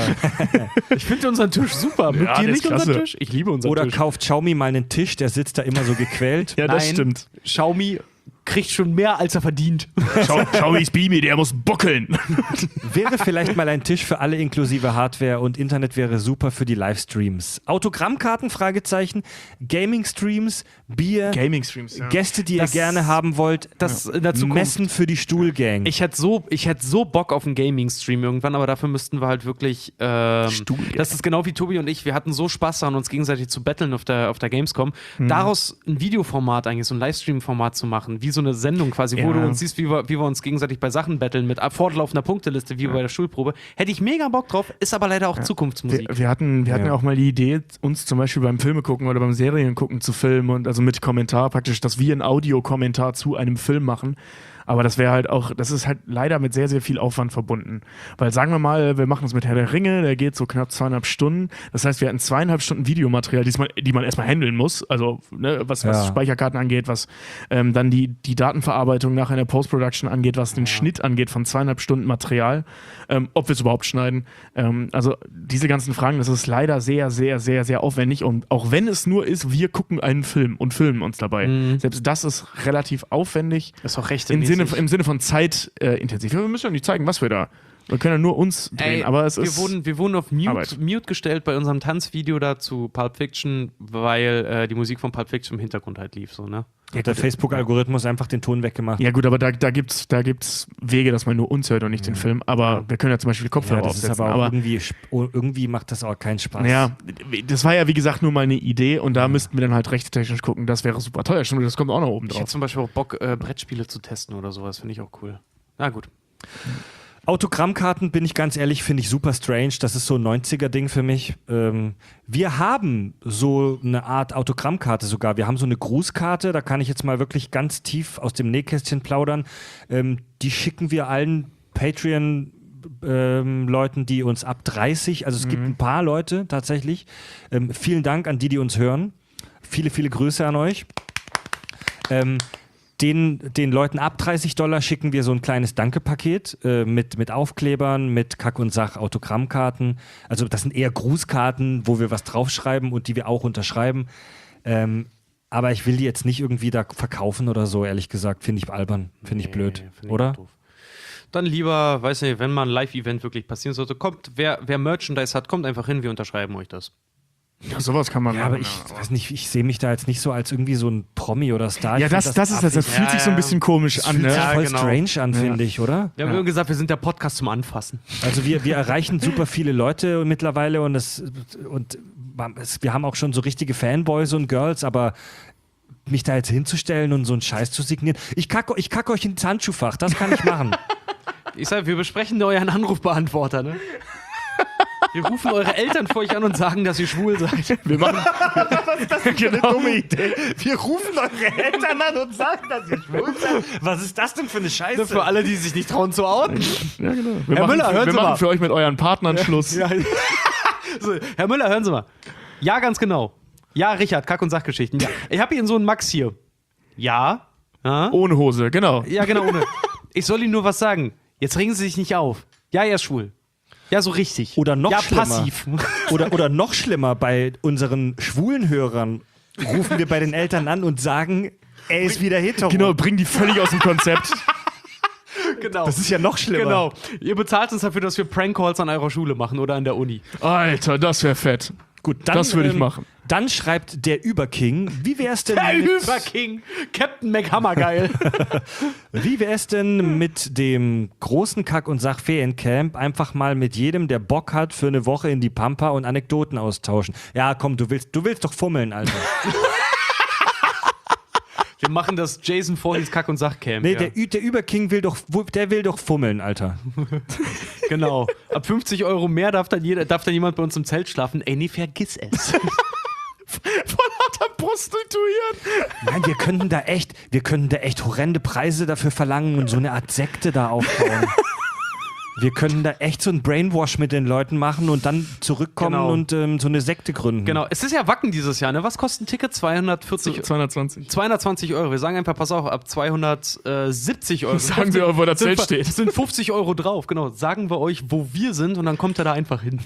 Speaker 3: Ich finde unseren Tisch super. Mögt
Speaker 4: Ja,
Speaker 3: ihr
Speaker 4: der
Speaker 3: nicht
Speaker 4: ist
Speaker 3: unseren
Speaker 4: klasse.
Speaker 3: Tisch? Ich liebe unseren
Speaker 2: oder
Speaker 3: Tisch.
Speaker 2: kauft Xiaomi mal einen Tisch, der sitzt da immer so gequält.
Speaker 4: Ja, das
Speaker 3: Nein,
Speaker 4: stimmt.
Speaker 3: Xiaomi kriegt schon mehr, als er verdient.
Speaker 4: Schau, Xiaomi's Beamy, der muss buckeln.
Speaker 2: Wäre vielleicht mal ein Tisch für alle inklusive Hardware und Internet wäre super für die Livestreams. Autogrammkarten, Fragezeichen, Gaming-Streams, Bier,
Speaker 4: Gaming-Streams, ja.
Speaker 2: Gäste, die
Speaker 3: Das-
Speaker 2: ihr gerne haben wollt,
Speaker 3: Das in der Zukunft.
Speaker 2: Messen für die Stuhlgang.
Speaker 3: Ich hätte so, ich hätte so Bock auf einen Gaming-Stream irgendwann, aber dafür müssten wir halt wirklich. Ähm,
Speaker 4: Stuhlgang.
Speaker 3: das ist genau wie Tobi und ich. Wir hatten so Spaß daran, uns gegenseitig zu battlen auf der, auf der Gamescom.
Speaker 4: Mhm.
Speaker 3: Daraus ein Videoformat eigentlich, so ein Livestream-Format zu machen, wie so eine Sendung quasi, wo
Speaker 4: Ja.
Speaker 3: du uns siehst, wie wir, wie wir uns gegenseitig bei Sachen battlen mit fortlaufender Punkteliste, wie bei der Schulprobe. Hätte ich mega Bock drauf, ist aber leider auch Zukunftsmusik.
Speaker 4: Wir, wir hatten, wir hatten
Speaker 2: Ja.
Speaker 4: ja auch mal die Idee, uns zum Beispiel beim Filme gucken oder beim Serien gucken zu filmen und also mit Kommentar praktisch, dass wir einen Audiokommentar zu einem Film machen. Aber das wäre halt auch, das ist halt leider mit sehr, sehr viel Aufwand verbunden. Weil sagen wir mal, wir machen es mit Herr der Ringe, der geht so knapp zweieinhalb Stunden. Das heißt, wir hatten zweieinhalb Stunden Videomaterial, die man, die man erstmal handeln muss. Also ne, was, was
Speaker 2: Ja.
Speaker 4: Speicherkarten angeht, was ähm, dann die, die Datenverarbeitung nachher in der Post-Production angeht, was den Schnitt angeht von zweieinhalb Stunden Material, ähm, ob wir es überhaupt schneiden. Ähm, also diese ganzen Fragen, das ist leider sehr, sehr, sehr, sehr aufwendig. Und auch wenn es nur ist, wir gucken einen Film und filmen uns dabei.
Speaker 3: Mhm.
Speaker 4: Selbst das ist relativ aufwendig.
Speaker 3: ist auch recht
Speaker 4: Im Sinne, Im Sinne von Zeit äh, intensiv. Ja, wir müssen ja nicht zeigen, was wir da. Wir können ja nur uns drehen,
Speaker 3: Ey,
Speaker 4: aber es
Speaker 3: wir
Speaker 4: ist.
Speaker 3: wurden, wir wurden auf Mute,
Speaker 4: Arbeit.
Speaker 3: Mute gestellt bei unserem Tanzvideo da zu Pulp Fiction, weil äh, die Musik von Pulp Fiction im Hintergrund halt lief, so, ne?
Speaker 2: Hat der Facebook-Algorithmus einfach den Ton weggemacht.
Speaker 4: Ja, gut, aber da, da gibt es da gibt's Wege, dass man nur uns hört und nicht den Film. Aber wir können ja zum Beispiel Kopfhörer
Speaker 2: Ja, das ist
Speaker 4: aufsetzen.
Speaker 2: aber auch
Speaker 4: aber
Speaker 2: irgendwie, sp- oh, irgendwie macht das auch keinen Spaß.
Speaker 4: ja, das war ja wie gesagt nur mal eine Idee und da müssten wir dann halt rechtstechnisch gucken. Das wäre super teuer. Stimmt, das kommt auch noch oben
Speaker 3: Ich
Speaker 4: drauf.
Speaker 3: hätte zum Beispiel auch Bock, äh, Brettspiele zu testen oder sowas, finde ich auch cool. Na gut.
Speaker 2: Autogrammkarten, bin ich ganz ehrlich, finde ich super strange. Das ist so ein neunziger-Ding für mich. Ähm, wir haben so eine Art Autogrammkarte sogar. Wir haben so eine Grußkarte, da kann ich jetzt mal wirklich ganz tief aus dem Nähkästchen plaudern. Ähm, die schicken wir allen Patreon- ähm, Leuten, die uns ab dreißig, also es gibt ein paar Leute tatsächlich. Ähm, vielen Dank an die, die uns hören. Viele, viele Grüße an euch. Ähm, Den, den Leuten ab dreißig Dollar schicken wir so ein kleines Danke-Paket äh, mit, mit Aufklebern, mit Kack- und Sach-Autogrammkarten. Also das sind eher Grußkarten, wo wir was draufschreiben und die wir auch unterschreiben. Ähm, aber ich will die jetzt nicht irgendwie da verkaufen oder so, ehrlich gesagt. Finde ich albern, finde ich
Speaker 3: Nee,
Speaker 2: blöd,
Speaker 3: find ich
Speaker 2: oder?
Speaker 3: auch doof. Dann lieber, weiß nicht, wenn mal ein Live-Event wirklich passieren sollte, kommt, wer, wer Merchandise hat, kommt einfach hin, wir unterschreiben euch das.
Speaker 4: Ja, sowas kann man
Speaker 2: Ja,
Speaker 4: machen.
Speaker 2: aber ich weiß nicht, ich sehe mich da jetzt nicht so als irgendwie so ein Promi oder Star.
Speaker 4: Ja,
Speaker 2: Ich
Speaker 4: das,
Speaker 2: find
Speaker 4: das ist das. Das
Speaker 2: affig.
Speaker 4: fühlt sich so ein bisschen komisch an,
Speaker 2: Fühlt sich
Speaker 4: ne?
Speaker 2: voll
Speaker 3: genau.
Speaker 2: strange an, finde ich, oder?
Speaker 3: Wir haben immer gesagt, wir sind der Podcast zum Anfassen.
Speaker 2: Also wir, wir erreichen super viele Leute mittlerweile und, es, und es, wir haben auch schon so richtige Fanboys und Girls, aber mich da jetzt hinzustellen und so einen Scheiß zu signieren. Ich kacke ich kack euch ins Handschuhfach, das kann ich machen.
Speaker 3: Ich sag, wir besprechen euren Anrufbeantworter, ne? Wir rufen eure Eltern vor euch an und sagen, dass ihr schwul seid.
Speaker 4: Wir machen.
Speaker 2: Das ist genau. eine dumme Idee. Wir rufen eure Eltern an und sagen, dass ihr schwul seid. Was ist das denn für eine Scheiße?
Speaker 3: Für alle, die sich nicht trauen zu outen.
Speaker 4: Ja, genau. Wir
Speaker 3: Herr
Speaker 4: machen,
Speaker 3: Müller,
Speaker 4: für,
Speaker 3: hören
Speaker 4: wir
Speaker 3: Sie
Speaker 4: machen
Speaker 3: mal.
Speaker 4: für euch mit euren Partnern Schluss.
Speaker 3: Ja. So, Herr Müller, hören Sie mal. Ja, ganz genau. Ja, Richard, Kack- und Sachgeschichten. Ja. Ich habe Ihren Sohn Max hier. Ja. Ja,
Speaker 4: Ohne Hose, genau.
Speaker 3: ja genau. Ohne. Ich soll Ihnen nur was sagen. Jetzt regen Sie sich nicht auf. Ja, er ist schwul. Ja, so richtig.
Speaker 2: Oder noch
Speaker 3: ja,
Speaker 2: schlimmer.
Speaker 3: passiv.
Speaker 2: Oder, oder noch schlimmer, bei unseren schwulen Hörern rufen wir bei den Eltern an und sagen, er ist wieder hetero.
Speaker 4: Genau, bringen die völlig aus dem Konzept.
Speaker 3: Genau.
Speaker 2: Das ist ja noch schlimmer.
Speaker 3: Genau. Ihr bezahlt uns dafür, dass wir Prankcalls an eurer Schule machen oder an der Uni.
Speaker 4: Alter, das wäre fett.
Speaker 2: Gut, dann,
Speaker 4: Das würde ich
Speaker 2: ähm,
Speaker 4: machen.
Speaker 2: Dann schreibt der Überking, wie wär's denn
Speaker 3: Der
Speaker 2: mit,
Speaker 3: Überking. Captain McHammergeil.
Speaker 2: wie wär's denn mit dem großen Kack- und Sach-Feriencamp einfach mal mit jedem, der Bock hat, für eine Woche in die Pampa und Anekdoten austauschen? Ja, komm, du willst, du willst doch fummeln, Alter.
Speaker 3: Wir machen das Jason Voorhees Kack- und Sachcamp.
Speaker 2: Nee,
Speaker 3: ja.
Speaker 2: der, Ü- der Überking will doch, der will doch fummeln, Alter.
Speaker 3: Genau. Ab fünfzig Euro mehr darf dann, jeder, darf dann jemand bei uns im Zelt schlafen. Ey, nee, vergiss es.
Speaker 4: Voll lauter Prostituieren.
Speaker 2: Nein, wir könnten da echt, wir könnten da echt horrende Preise dafür verlangen und so eine Art Sekte da aufbauen. Wir können da echt so ein Brainwash mit den Leuten machen und dann zurückkommen
Speaker 3: Genau.
Speaker 2: und ähm, so eine Sekte gründen.
Speaker 3: Genau. Es ist ja Wacken dieses Jahr, ne? Was kostet ein Ticket? zweihundertvierzig
Speaker 4: zweihundertzwanzig.
Speaker 3: zweihundertzwanzig Euro. Wir sagen einfach, pass auf, ab zweihundertsiebzig Euro.
Speaker 4: Sagen wir, wo das
Speaker 3: sind,
Speaker 4: Zelt steht.
Speaker 3: sind fünfzig Euro drauf. Genau. Sagen wir euch, wo wir sind und dann kommt er da einfach hin.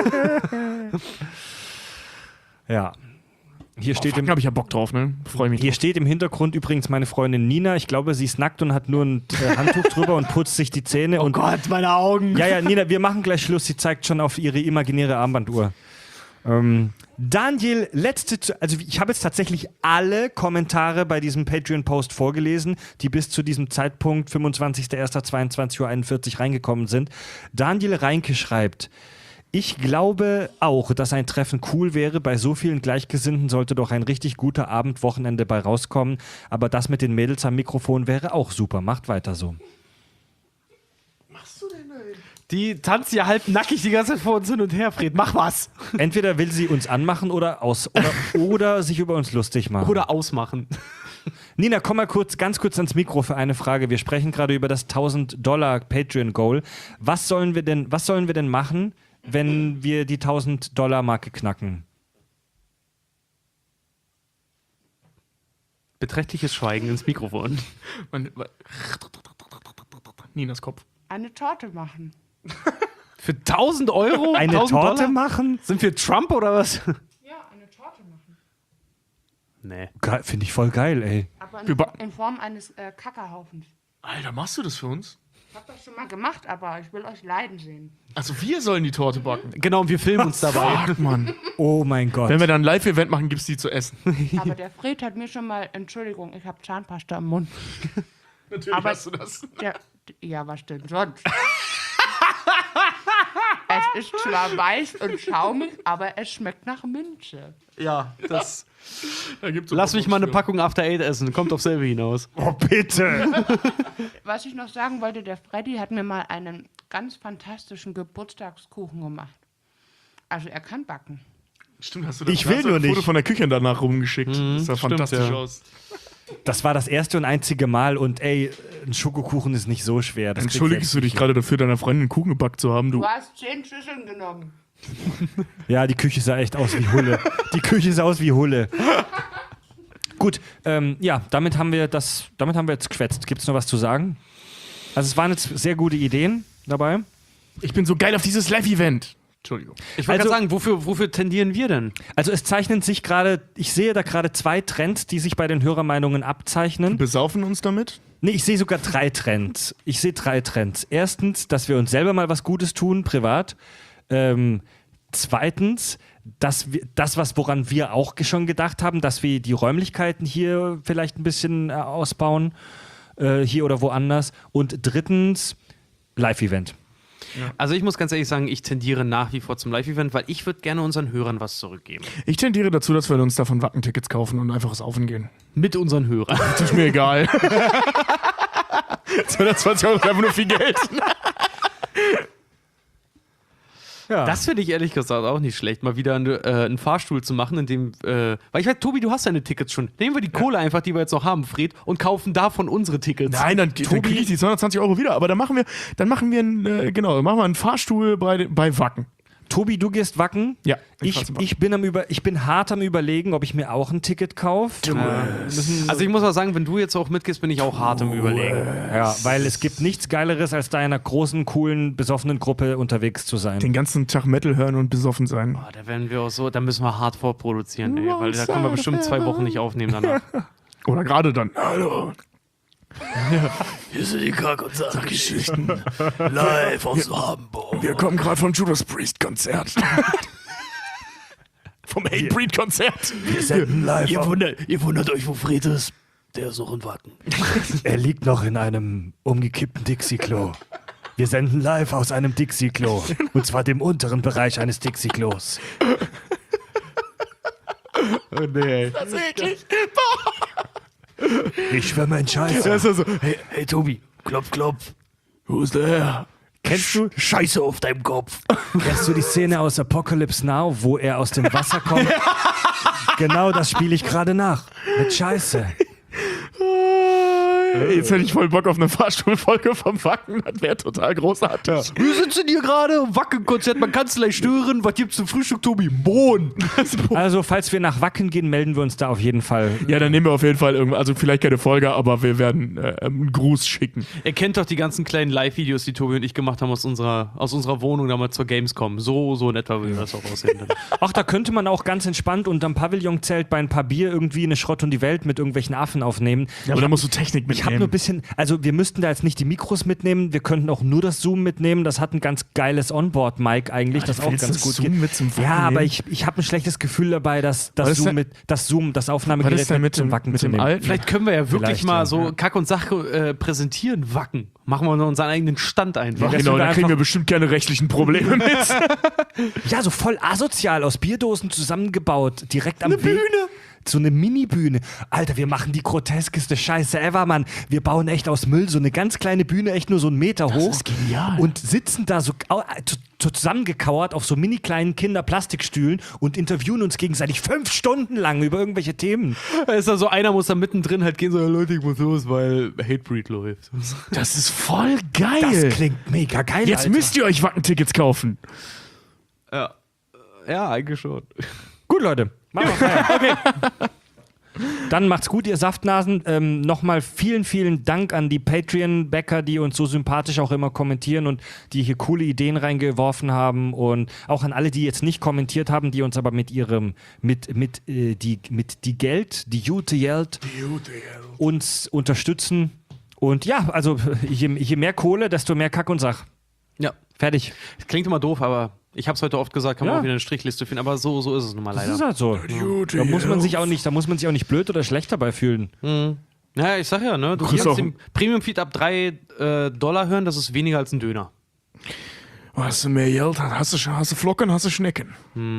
Speaker 2: Ja. Hier steht, im,
Speaker 4: Da habe ich ja Bock drauf, ne? Freue mich.
Speaker 2: hier steht im Hintergrund übrigens meine Freundin Nina. Ich glaube, sie ist nackt und hat nur ein äh, Handtuch drüber und putzt sich die Zähne.
Speaker 3: Oh
Speaker 2: und
Speaker 3: Gott, meine Augen.
Speaker 2: Ja, ja, Nina, wir machen gleich Schluss. Sie zeigt schon auf ihre imaginäre Armbanduhr. Ähm, Daniel, letzte, zu, also ich habe jetzt tatsächlich alle Kommentare bei diesem Patreon-Post vorgelesen, die bis zu diesem Zeitpunkt fünfundzwanzigster erster zweiundzwanzig Uhr einundvierzig reingekommen sind. Daniel Reinke schreibt: Ich glaube auch, dass ein Treffen cool wäre. Bei so vielen Gleichgesinnten sollte doch ein richtig guter Abend, Wochenende bei rauskommen. Aber das mit den Mädels am Mikrofon wäre auch super. Macht weiter so.
Speaker 3: Die tanzt ja halb nackig die ganze Zeit vor uns hin und her, Fred. Mach was.
Speaker 2: Entweder will sie uns anmachen oder aus oder, oder sich über uns lustig machen.
Speaker 3: Oder ausmachen.
Speaker 2: Nina, komm mal kurz, ganz kurz ans Mikro für eine Frage. Wir sprechen gerade über das tausend Dollar Patreon-Goal. Was sollen wir denn, was sollen wir denn machen, wenn wir die tausend Dollar Marke knacken?
Speaker 3: Beträchtliches Schweigen ins Mikrofon.
Speaker 4: Man, man, Ninas Kopf.
Speaker 5: Eine Torte machen.
Speaker 3: Für tausend Euro?
Speaker 2: Eine
Speaker 3: tausend
Speaker 2: Torte
Speaker 3: Dollar?
Speaker 2: machen?
Speaker 3: Sind wir Trump oder was?
Speaker 5: Ja, eine Torte machen.
Speaker 3: Nee.
Speaker 2: Ge- Finde ich voll geil, ey.
Speaker 5: Aber
Speaker 4: Wir
Speaker 5: in,
Speaker 4: ba-
Speaker 5: in Form eines äh, Kackerhaufens.
Speaker 4: Alter, machst du das für uns?
Speaker 5: Ich hab das schon mal gemacht, aber ich will euch leiden sehen.
Speaker 4: Also wir sollen die Torte backen.
Speaker 3: Genau, und wir filmen uns dabei.
Speaker 4: Fuck, Mann.
Speaker 2: Oh mein Gott.
Speaker 4: Wenn wir dann ein Live-Event machen, gibt's die zu essen.
Speaker 5: Aber der Fred hat mir schon mal, Entschuldigung, ich habe Zahnpasta im Mund.
Speaker 4: Natürlich
Speaker 5: Aber-
Speaker 4: hast du das.
Speaker 5: Der, ja, was denn sonst? Es ist zwar weiß und schaumig, aber es schmeckt nach Minze.
Speaker 3: Ja, das.
Speaker 4: Da gibt's
Speaker 3: Lass mich mal eine Packung After Eight essen. Kommt auf selbe hinaus.
Speaker 2: Oh, bitte.
Speaker 5: Was ich noch sagen wollte, der Freddy hat mir mal einen ganz fantastischen Geburtstagskuchen gemacht. Also er kann backen.
Speaker 4: Stimmt, hast du
Speaker 2: Ich
Speaker 4: da
Speaker 2: will
Speaker 4: hast du
Speaker 2: nur
Speaker 4: ein Foto
Speaker 2: nicht.
Speaker 4: von der Küche danach rumgeschickt. das sah
Speaker 3: stimmt,
Speaker 4: fantastisch
Speaker 3: ja.
Speaker 4: aus.
Speaker 2: Das war das erste und einzige Mal und ey, ein Schokokuchen ist nicht so schwer. Das kriegt
Speaker 4: Entschuldigst du
Speaker 2: selbst
Speaker 4: dich gerade dafür, deiner Freundin einen Kuchen gebackt zu haben? Du.
Speaker 5: Du hast zehn Schüsseln genommen.
Speaker 2: Ja, die Küche sah echt aus wie Hulle. Die Küche sah aus wie Hulle. Gut, ähm, ja, damit haben wir das, damit haben wir jetzt geschwätzt. Gibt es noch was zu sagen? Also es waren jetzt sehr gute Ideen dabei.
Speaker 4: Ich bin so geil auf dieses Live-Event. Entschuldigung.
Speaker 3: Ich wollte
Speaker 2: Also-
Speaker 3: gerade sagen, wofür, wofür tendieren wir denn?
Speaker 2: Also es zeichnen sich gerade, ich sehe da gerade zwei Trends, die sich bei den Hörermeinungen abzeichnen.
Speaker 4: Besaufen uns damit?
Speaker 2: Nee, ich sehe sogar drei Trends. Ich sehe drei Trends. Erstens, dass wir uns selber mal was Gutes tun, privat. Ähm, zweitens, dass wir, das, was woran wir auch schon gedacht haben, dass wir die Räumlichkeiten hier vielleicht ein bisschen äh, ausbauen, äh, hier oder woanders. Und drittens, Live-Event.
Speaker 3: Also ich muss ganz ehrlich sagen, ich tendiere nach wie vor zum Live-Event, weil ich würde gerne unseren Hörern was zurückgeben.
Speaker 4: Ich tendiere dazu, dass wir uns davon Wacken-Tickets kaufen und einfach saufen gehen.
Speaker 3: Mit unseren Hörern.
Speaker 4: Das ist mir egal. zweihundertzwanzig Euro ist einfach nur viel Geld.
Speaker 2: Ja.
Speaker 3: Das finde ich ehrlich gesagt auch nicht schlecht, mal wieder eine, äh, einen Fahrstuhl zu machen, in dem, äh, weil ich weiß, Tobi, du hast deine Tickets schon. Nehmen wir die Kohle einfach, die wir jetzt noch haben, Fred, und kaufen davon unsere Tickets.
Speaker 4: Nein, dann, dann kriege ich die zweihundertzwanzig Euro wieder. Aber dann machen wir, dann machen wir einen, äh, genau, dann machen wir einen Fahrstuhl bei, bei Wacken.
Speaker 2: Tobi, du gehst Wacken.
Speaker 4: Ja, ich
Speaker 2: Ich,
Speaker 4: fahr zum Wacken.
Speaker 2: ich, bin am über, ich bin hart am Überlegen, ob ich mir auch ein Ticket kaufe.
Speaker 3: Also ich muss mal sagen, wenn du jetzt auch mitgehst, bin ich auch hart im Überlegen.
Speaker 2: Ja, weil es gibt nichts Geileres, als da in einer großen, coolen, besoffenen Gruppe unterwegs zu sein.
Speaker 4: Den ganzen Tag Metal hören und besoffen sein.
Speaker 3: Oh, da werden wir auch so, da müssen wir hart vorproduzieren, ey, weil da können wir bestimmt zwei Wochen nicht aufnehmen danach.
Speaker 4: Oder gerade dann. Hallo.
Speaker 6: Hier sind die Kack- und Sachgeschichten. Live aus Hamburg.
Speaker 4: Wir kommen gerade vom Judas Priest Konzert. Vom Hatebreed Konzert.
Speaker 6: Wir senden live. Ihr wundert, ihr wundert euch, wo Fred ist. Der ist auch in Wacken.
Speaker 2: Er liegt noch in einem umgekippten Dixie-Klo. Wir senden live aus einem Dixie-Klo. Und zwar dem unteren Bereich eines Dixie-Klos.
Speaker 3: Oh nee.
Speaker 4: Das ist eklig.
Speaker 2: Ich schwimme in Scheiße.
Speaker 4: Das ist so.
Speaker 6: Hey, hey Tobi, klopf, klopf. Wo ist der Herr?
Speaker 2: Kennst du,
Speaker 6: Scheiße auf deinem Kopf.
Speaker 2: kennst du die Szene aus Apocalypse Now, wo er aus dem Wasser kommt? Genau das spiele ich gerade nach. Mit Scheiße.
Speaker 4: Jetzt hätte ich voll Bock auf eine Fahrstuhlfolge vom Wacken. Das wäre total großartig.
Speaker 3: Wir sitzen hier gerade, Wacken-Konzert, man kann es gleich stören. Was gibt's zum Frühstück, Tobi? Bohnen.
Speaker 2: Also, falls wir nach Wacken gehen, melden wir uns da auf jeden Fall.
Speaker 4: Ja, dann nehmen wir auf jeden Fall irgendwas. Also vielleicht keine Folge, aber wir werden äh, einen Gruß schicken.
Speaker 3: Ihr kennt doch die ganzen kleinen Live-Videos, die Tobi und ich gemacht haben aus unserer, aus unserer Wohnung damals zur Gamescom. So, so in etwa würde das auch aussehen.
Speaker 2: Ach, da könnte man auch ganz entspannt unterm Pavillonzelt bei ein paar Bier irgendwie eine Schrott und die Welt mit irgendwelchen Affen aufnehmen.
Speaker 4: Ja, aber da musst du Technik
Speaker 2: Ich habe nur ein
Speaker 4: mitnehmen.
Speaker 2: bisschen, also wir müssten da jetzt nicht die Mikros mitnehmen, wir könnten auch nur das Zoom mitnehmen. Das hat ein ganz geiles Onboard-Mic eigentlich, das auch
Speaker 4: willst
Speaker 2: ganz
Speaker 4: das
Speaker 2: gut
Speaker 4: Zoom
Speaker 2: geht.
Speaker 4: mit zum Wacken
Speaker 2: Ja, aber
Speaker 4: nehmen?
Speaker 2: ich, ich habe ein schlechtes Gefühl dabei, dass das
Speaker 4: Was ist
Speaker 2: Zoom
Speaker 4: denn-
Speaker 2: mit das Zoom, das
Speaker 4: Was
Speaker 2: Aufnahmegerät
Speaker 4: ist denn mit
Speaker 2: zum
Speaker 4: dem,
Speaker 2: Wacken
Speaker 4: mit
Speaker 2: zu
Speaker 4: dem
Speaker 2: nehmen.
Speaker 4: alten?
Speaker 3: Vielleicht können wir ja wirklich
Speaker 2: Vielleicht,
Speaker 3: mal
Speaker 2: ja.
Speaker 3: so Kack und Sach äh, präsentieren, Wacken. Machen wir unseren eigenen Stand einfach.
Speaker 2: Ja,
Speaker 4: Genau,
Speaker 2: wir
Speaker 4: da kriegen
Speaker 2: einfach-
Speaker 4: wir bestimmt keine rechtlichen Probleme mit.
Speaker 2: Ja, so voll asozial aus Bierdosen zusammengebaut, direkt am Weg. Bühne. So eine Mini-Bühne. Alter, wir machen die groteskeste Scheiße ever, Mann. Wir bauen echt aus Müll so eine ganz kleine Bühne, echt nur so einen Meter hoch.
Speaker 4: ist genial.
Speaker 2: Und sitzen da so au- zu- zu- zusammengekauert auf so mini kleinen Kinderplastikstühlen und interviewen uns gegenseitig fünf Stunden lang über irgendwelche Themen.
Speaker 3: Da ist da so einer, muss da mittendrin halt gehen, so, Leute, ich muss los, weil Hatebreed läuft.
Speaker 4: Das ist voll geil.
Speaker 2: Das klingt mega geil,
Speaker 4: Jetzt
Speaker 2: Alter.
Speaker 4: müsst ihr euch Wacken-Tickets kaufen.
Speaker 3: Ja. Ja, eigentlich schon.
Speaker 2: Gut, Leute. Machen wir Feierabend. Okay. Dann macht's gut, ihr Saftnasen. Ähm, Nochmal vielen, vielen Dank an die Patreon-Bäcker, die uns so sympathisch auch immer kommentieren und die hier coole Ideen reingeworfen haben. Und auch an alle, die jetzt nicht kommentiert haben, die uns aber mit ihrem, mit, mit, äh, die, mit die Geld, die Jute Geld, uns unterstützen. Und ja, also je, je mehr Kohle, desto mehr Kack und Sach.
Speaker 3: Ja.
Speaker 2: Fertig.
Speaker 3: Klingt immer doof, aber ich hab's heute oft gesagt, kann man
Speaker 2: Ja.
Speaker 3: auch wieder eine Strichliste finden, aber so, so ist es nun mal
Speaker 2: Das
Speaker 3: leider.
Speaker 2: ist halt so. Da muss man sich auch nicht, da muss man sich auch nicht blöd oder schlecht dabei fühlen.
Speaker 3: Ja, ich sag ja, ne? Du
Speaker 4: Grüß
Speaker 3: kannst
Speaker 4: auch-
Speaker 3: den Premium-Feed ab drei äh, Dollar hören, das ist weniger als ein Döner.
Speaker 4: Hast du mehr Geld? Hast du, hast du Flocken, hast du Schnecken?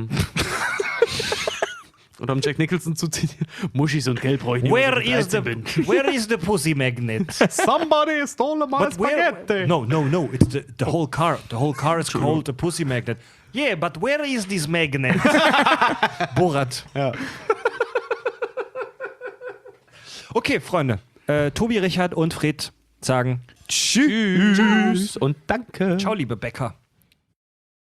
Speaker 3: Oder um Jack Nicholson zu zitieren, Muschis und Geld brauche ich nicht
Speaker 2: Where
Speaker 3: mehr,
Speaker 2: is the,
Speaker 3: so bin.
Speaker 2: where is the pussy magnet?
Speaker 3: Somebody stole my
Speaker 2: But where? No, no, no. It's the, the whole car. The whole car is called a pussy magnet. Yeah, but where is this magnet? Borat. Ja. Okay, Freunde. Äh, Tobi, Richard und Fred sagen
Speaker 3: Tschüss und danke.
Speaker 2: Ciao, liebe Bäcker.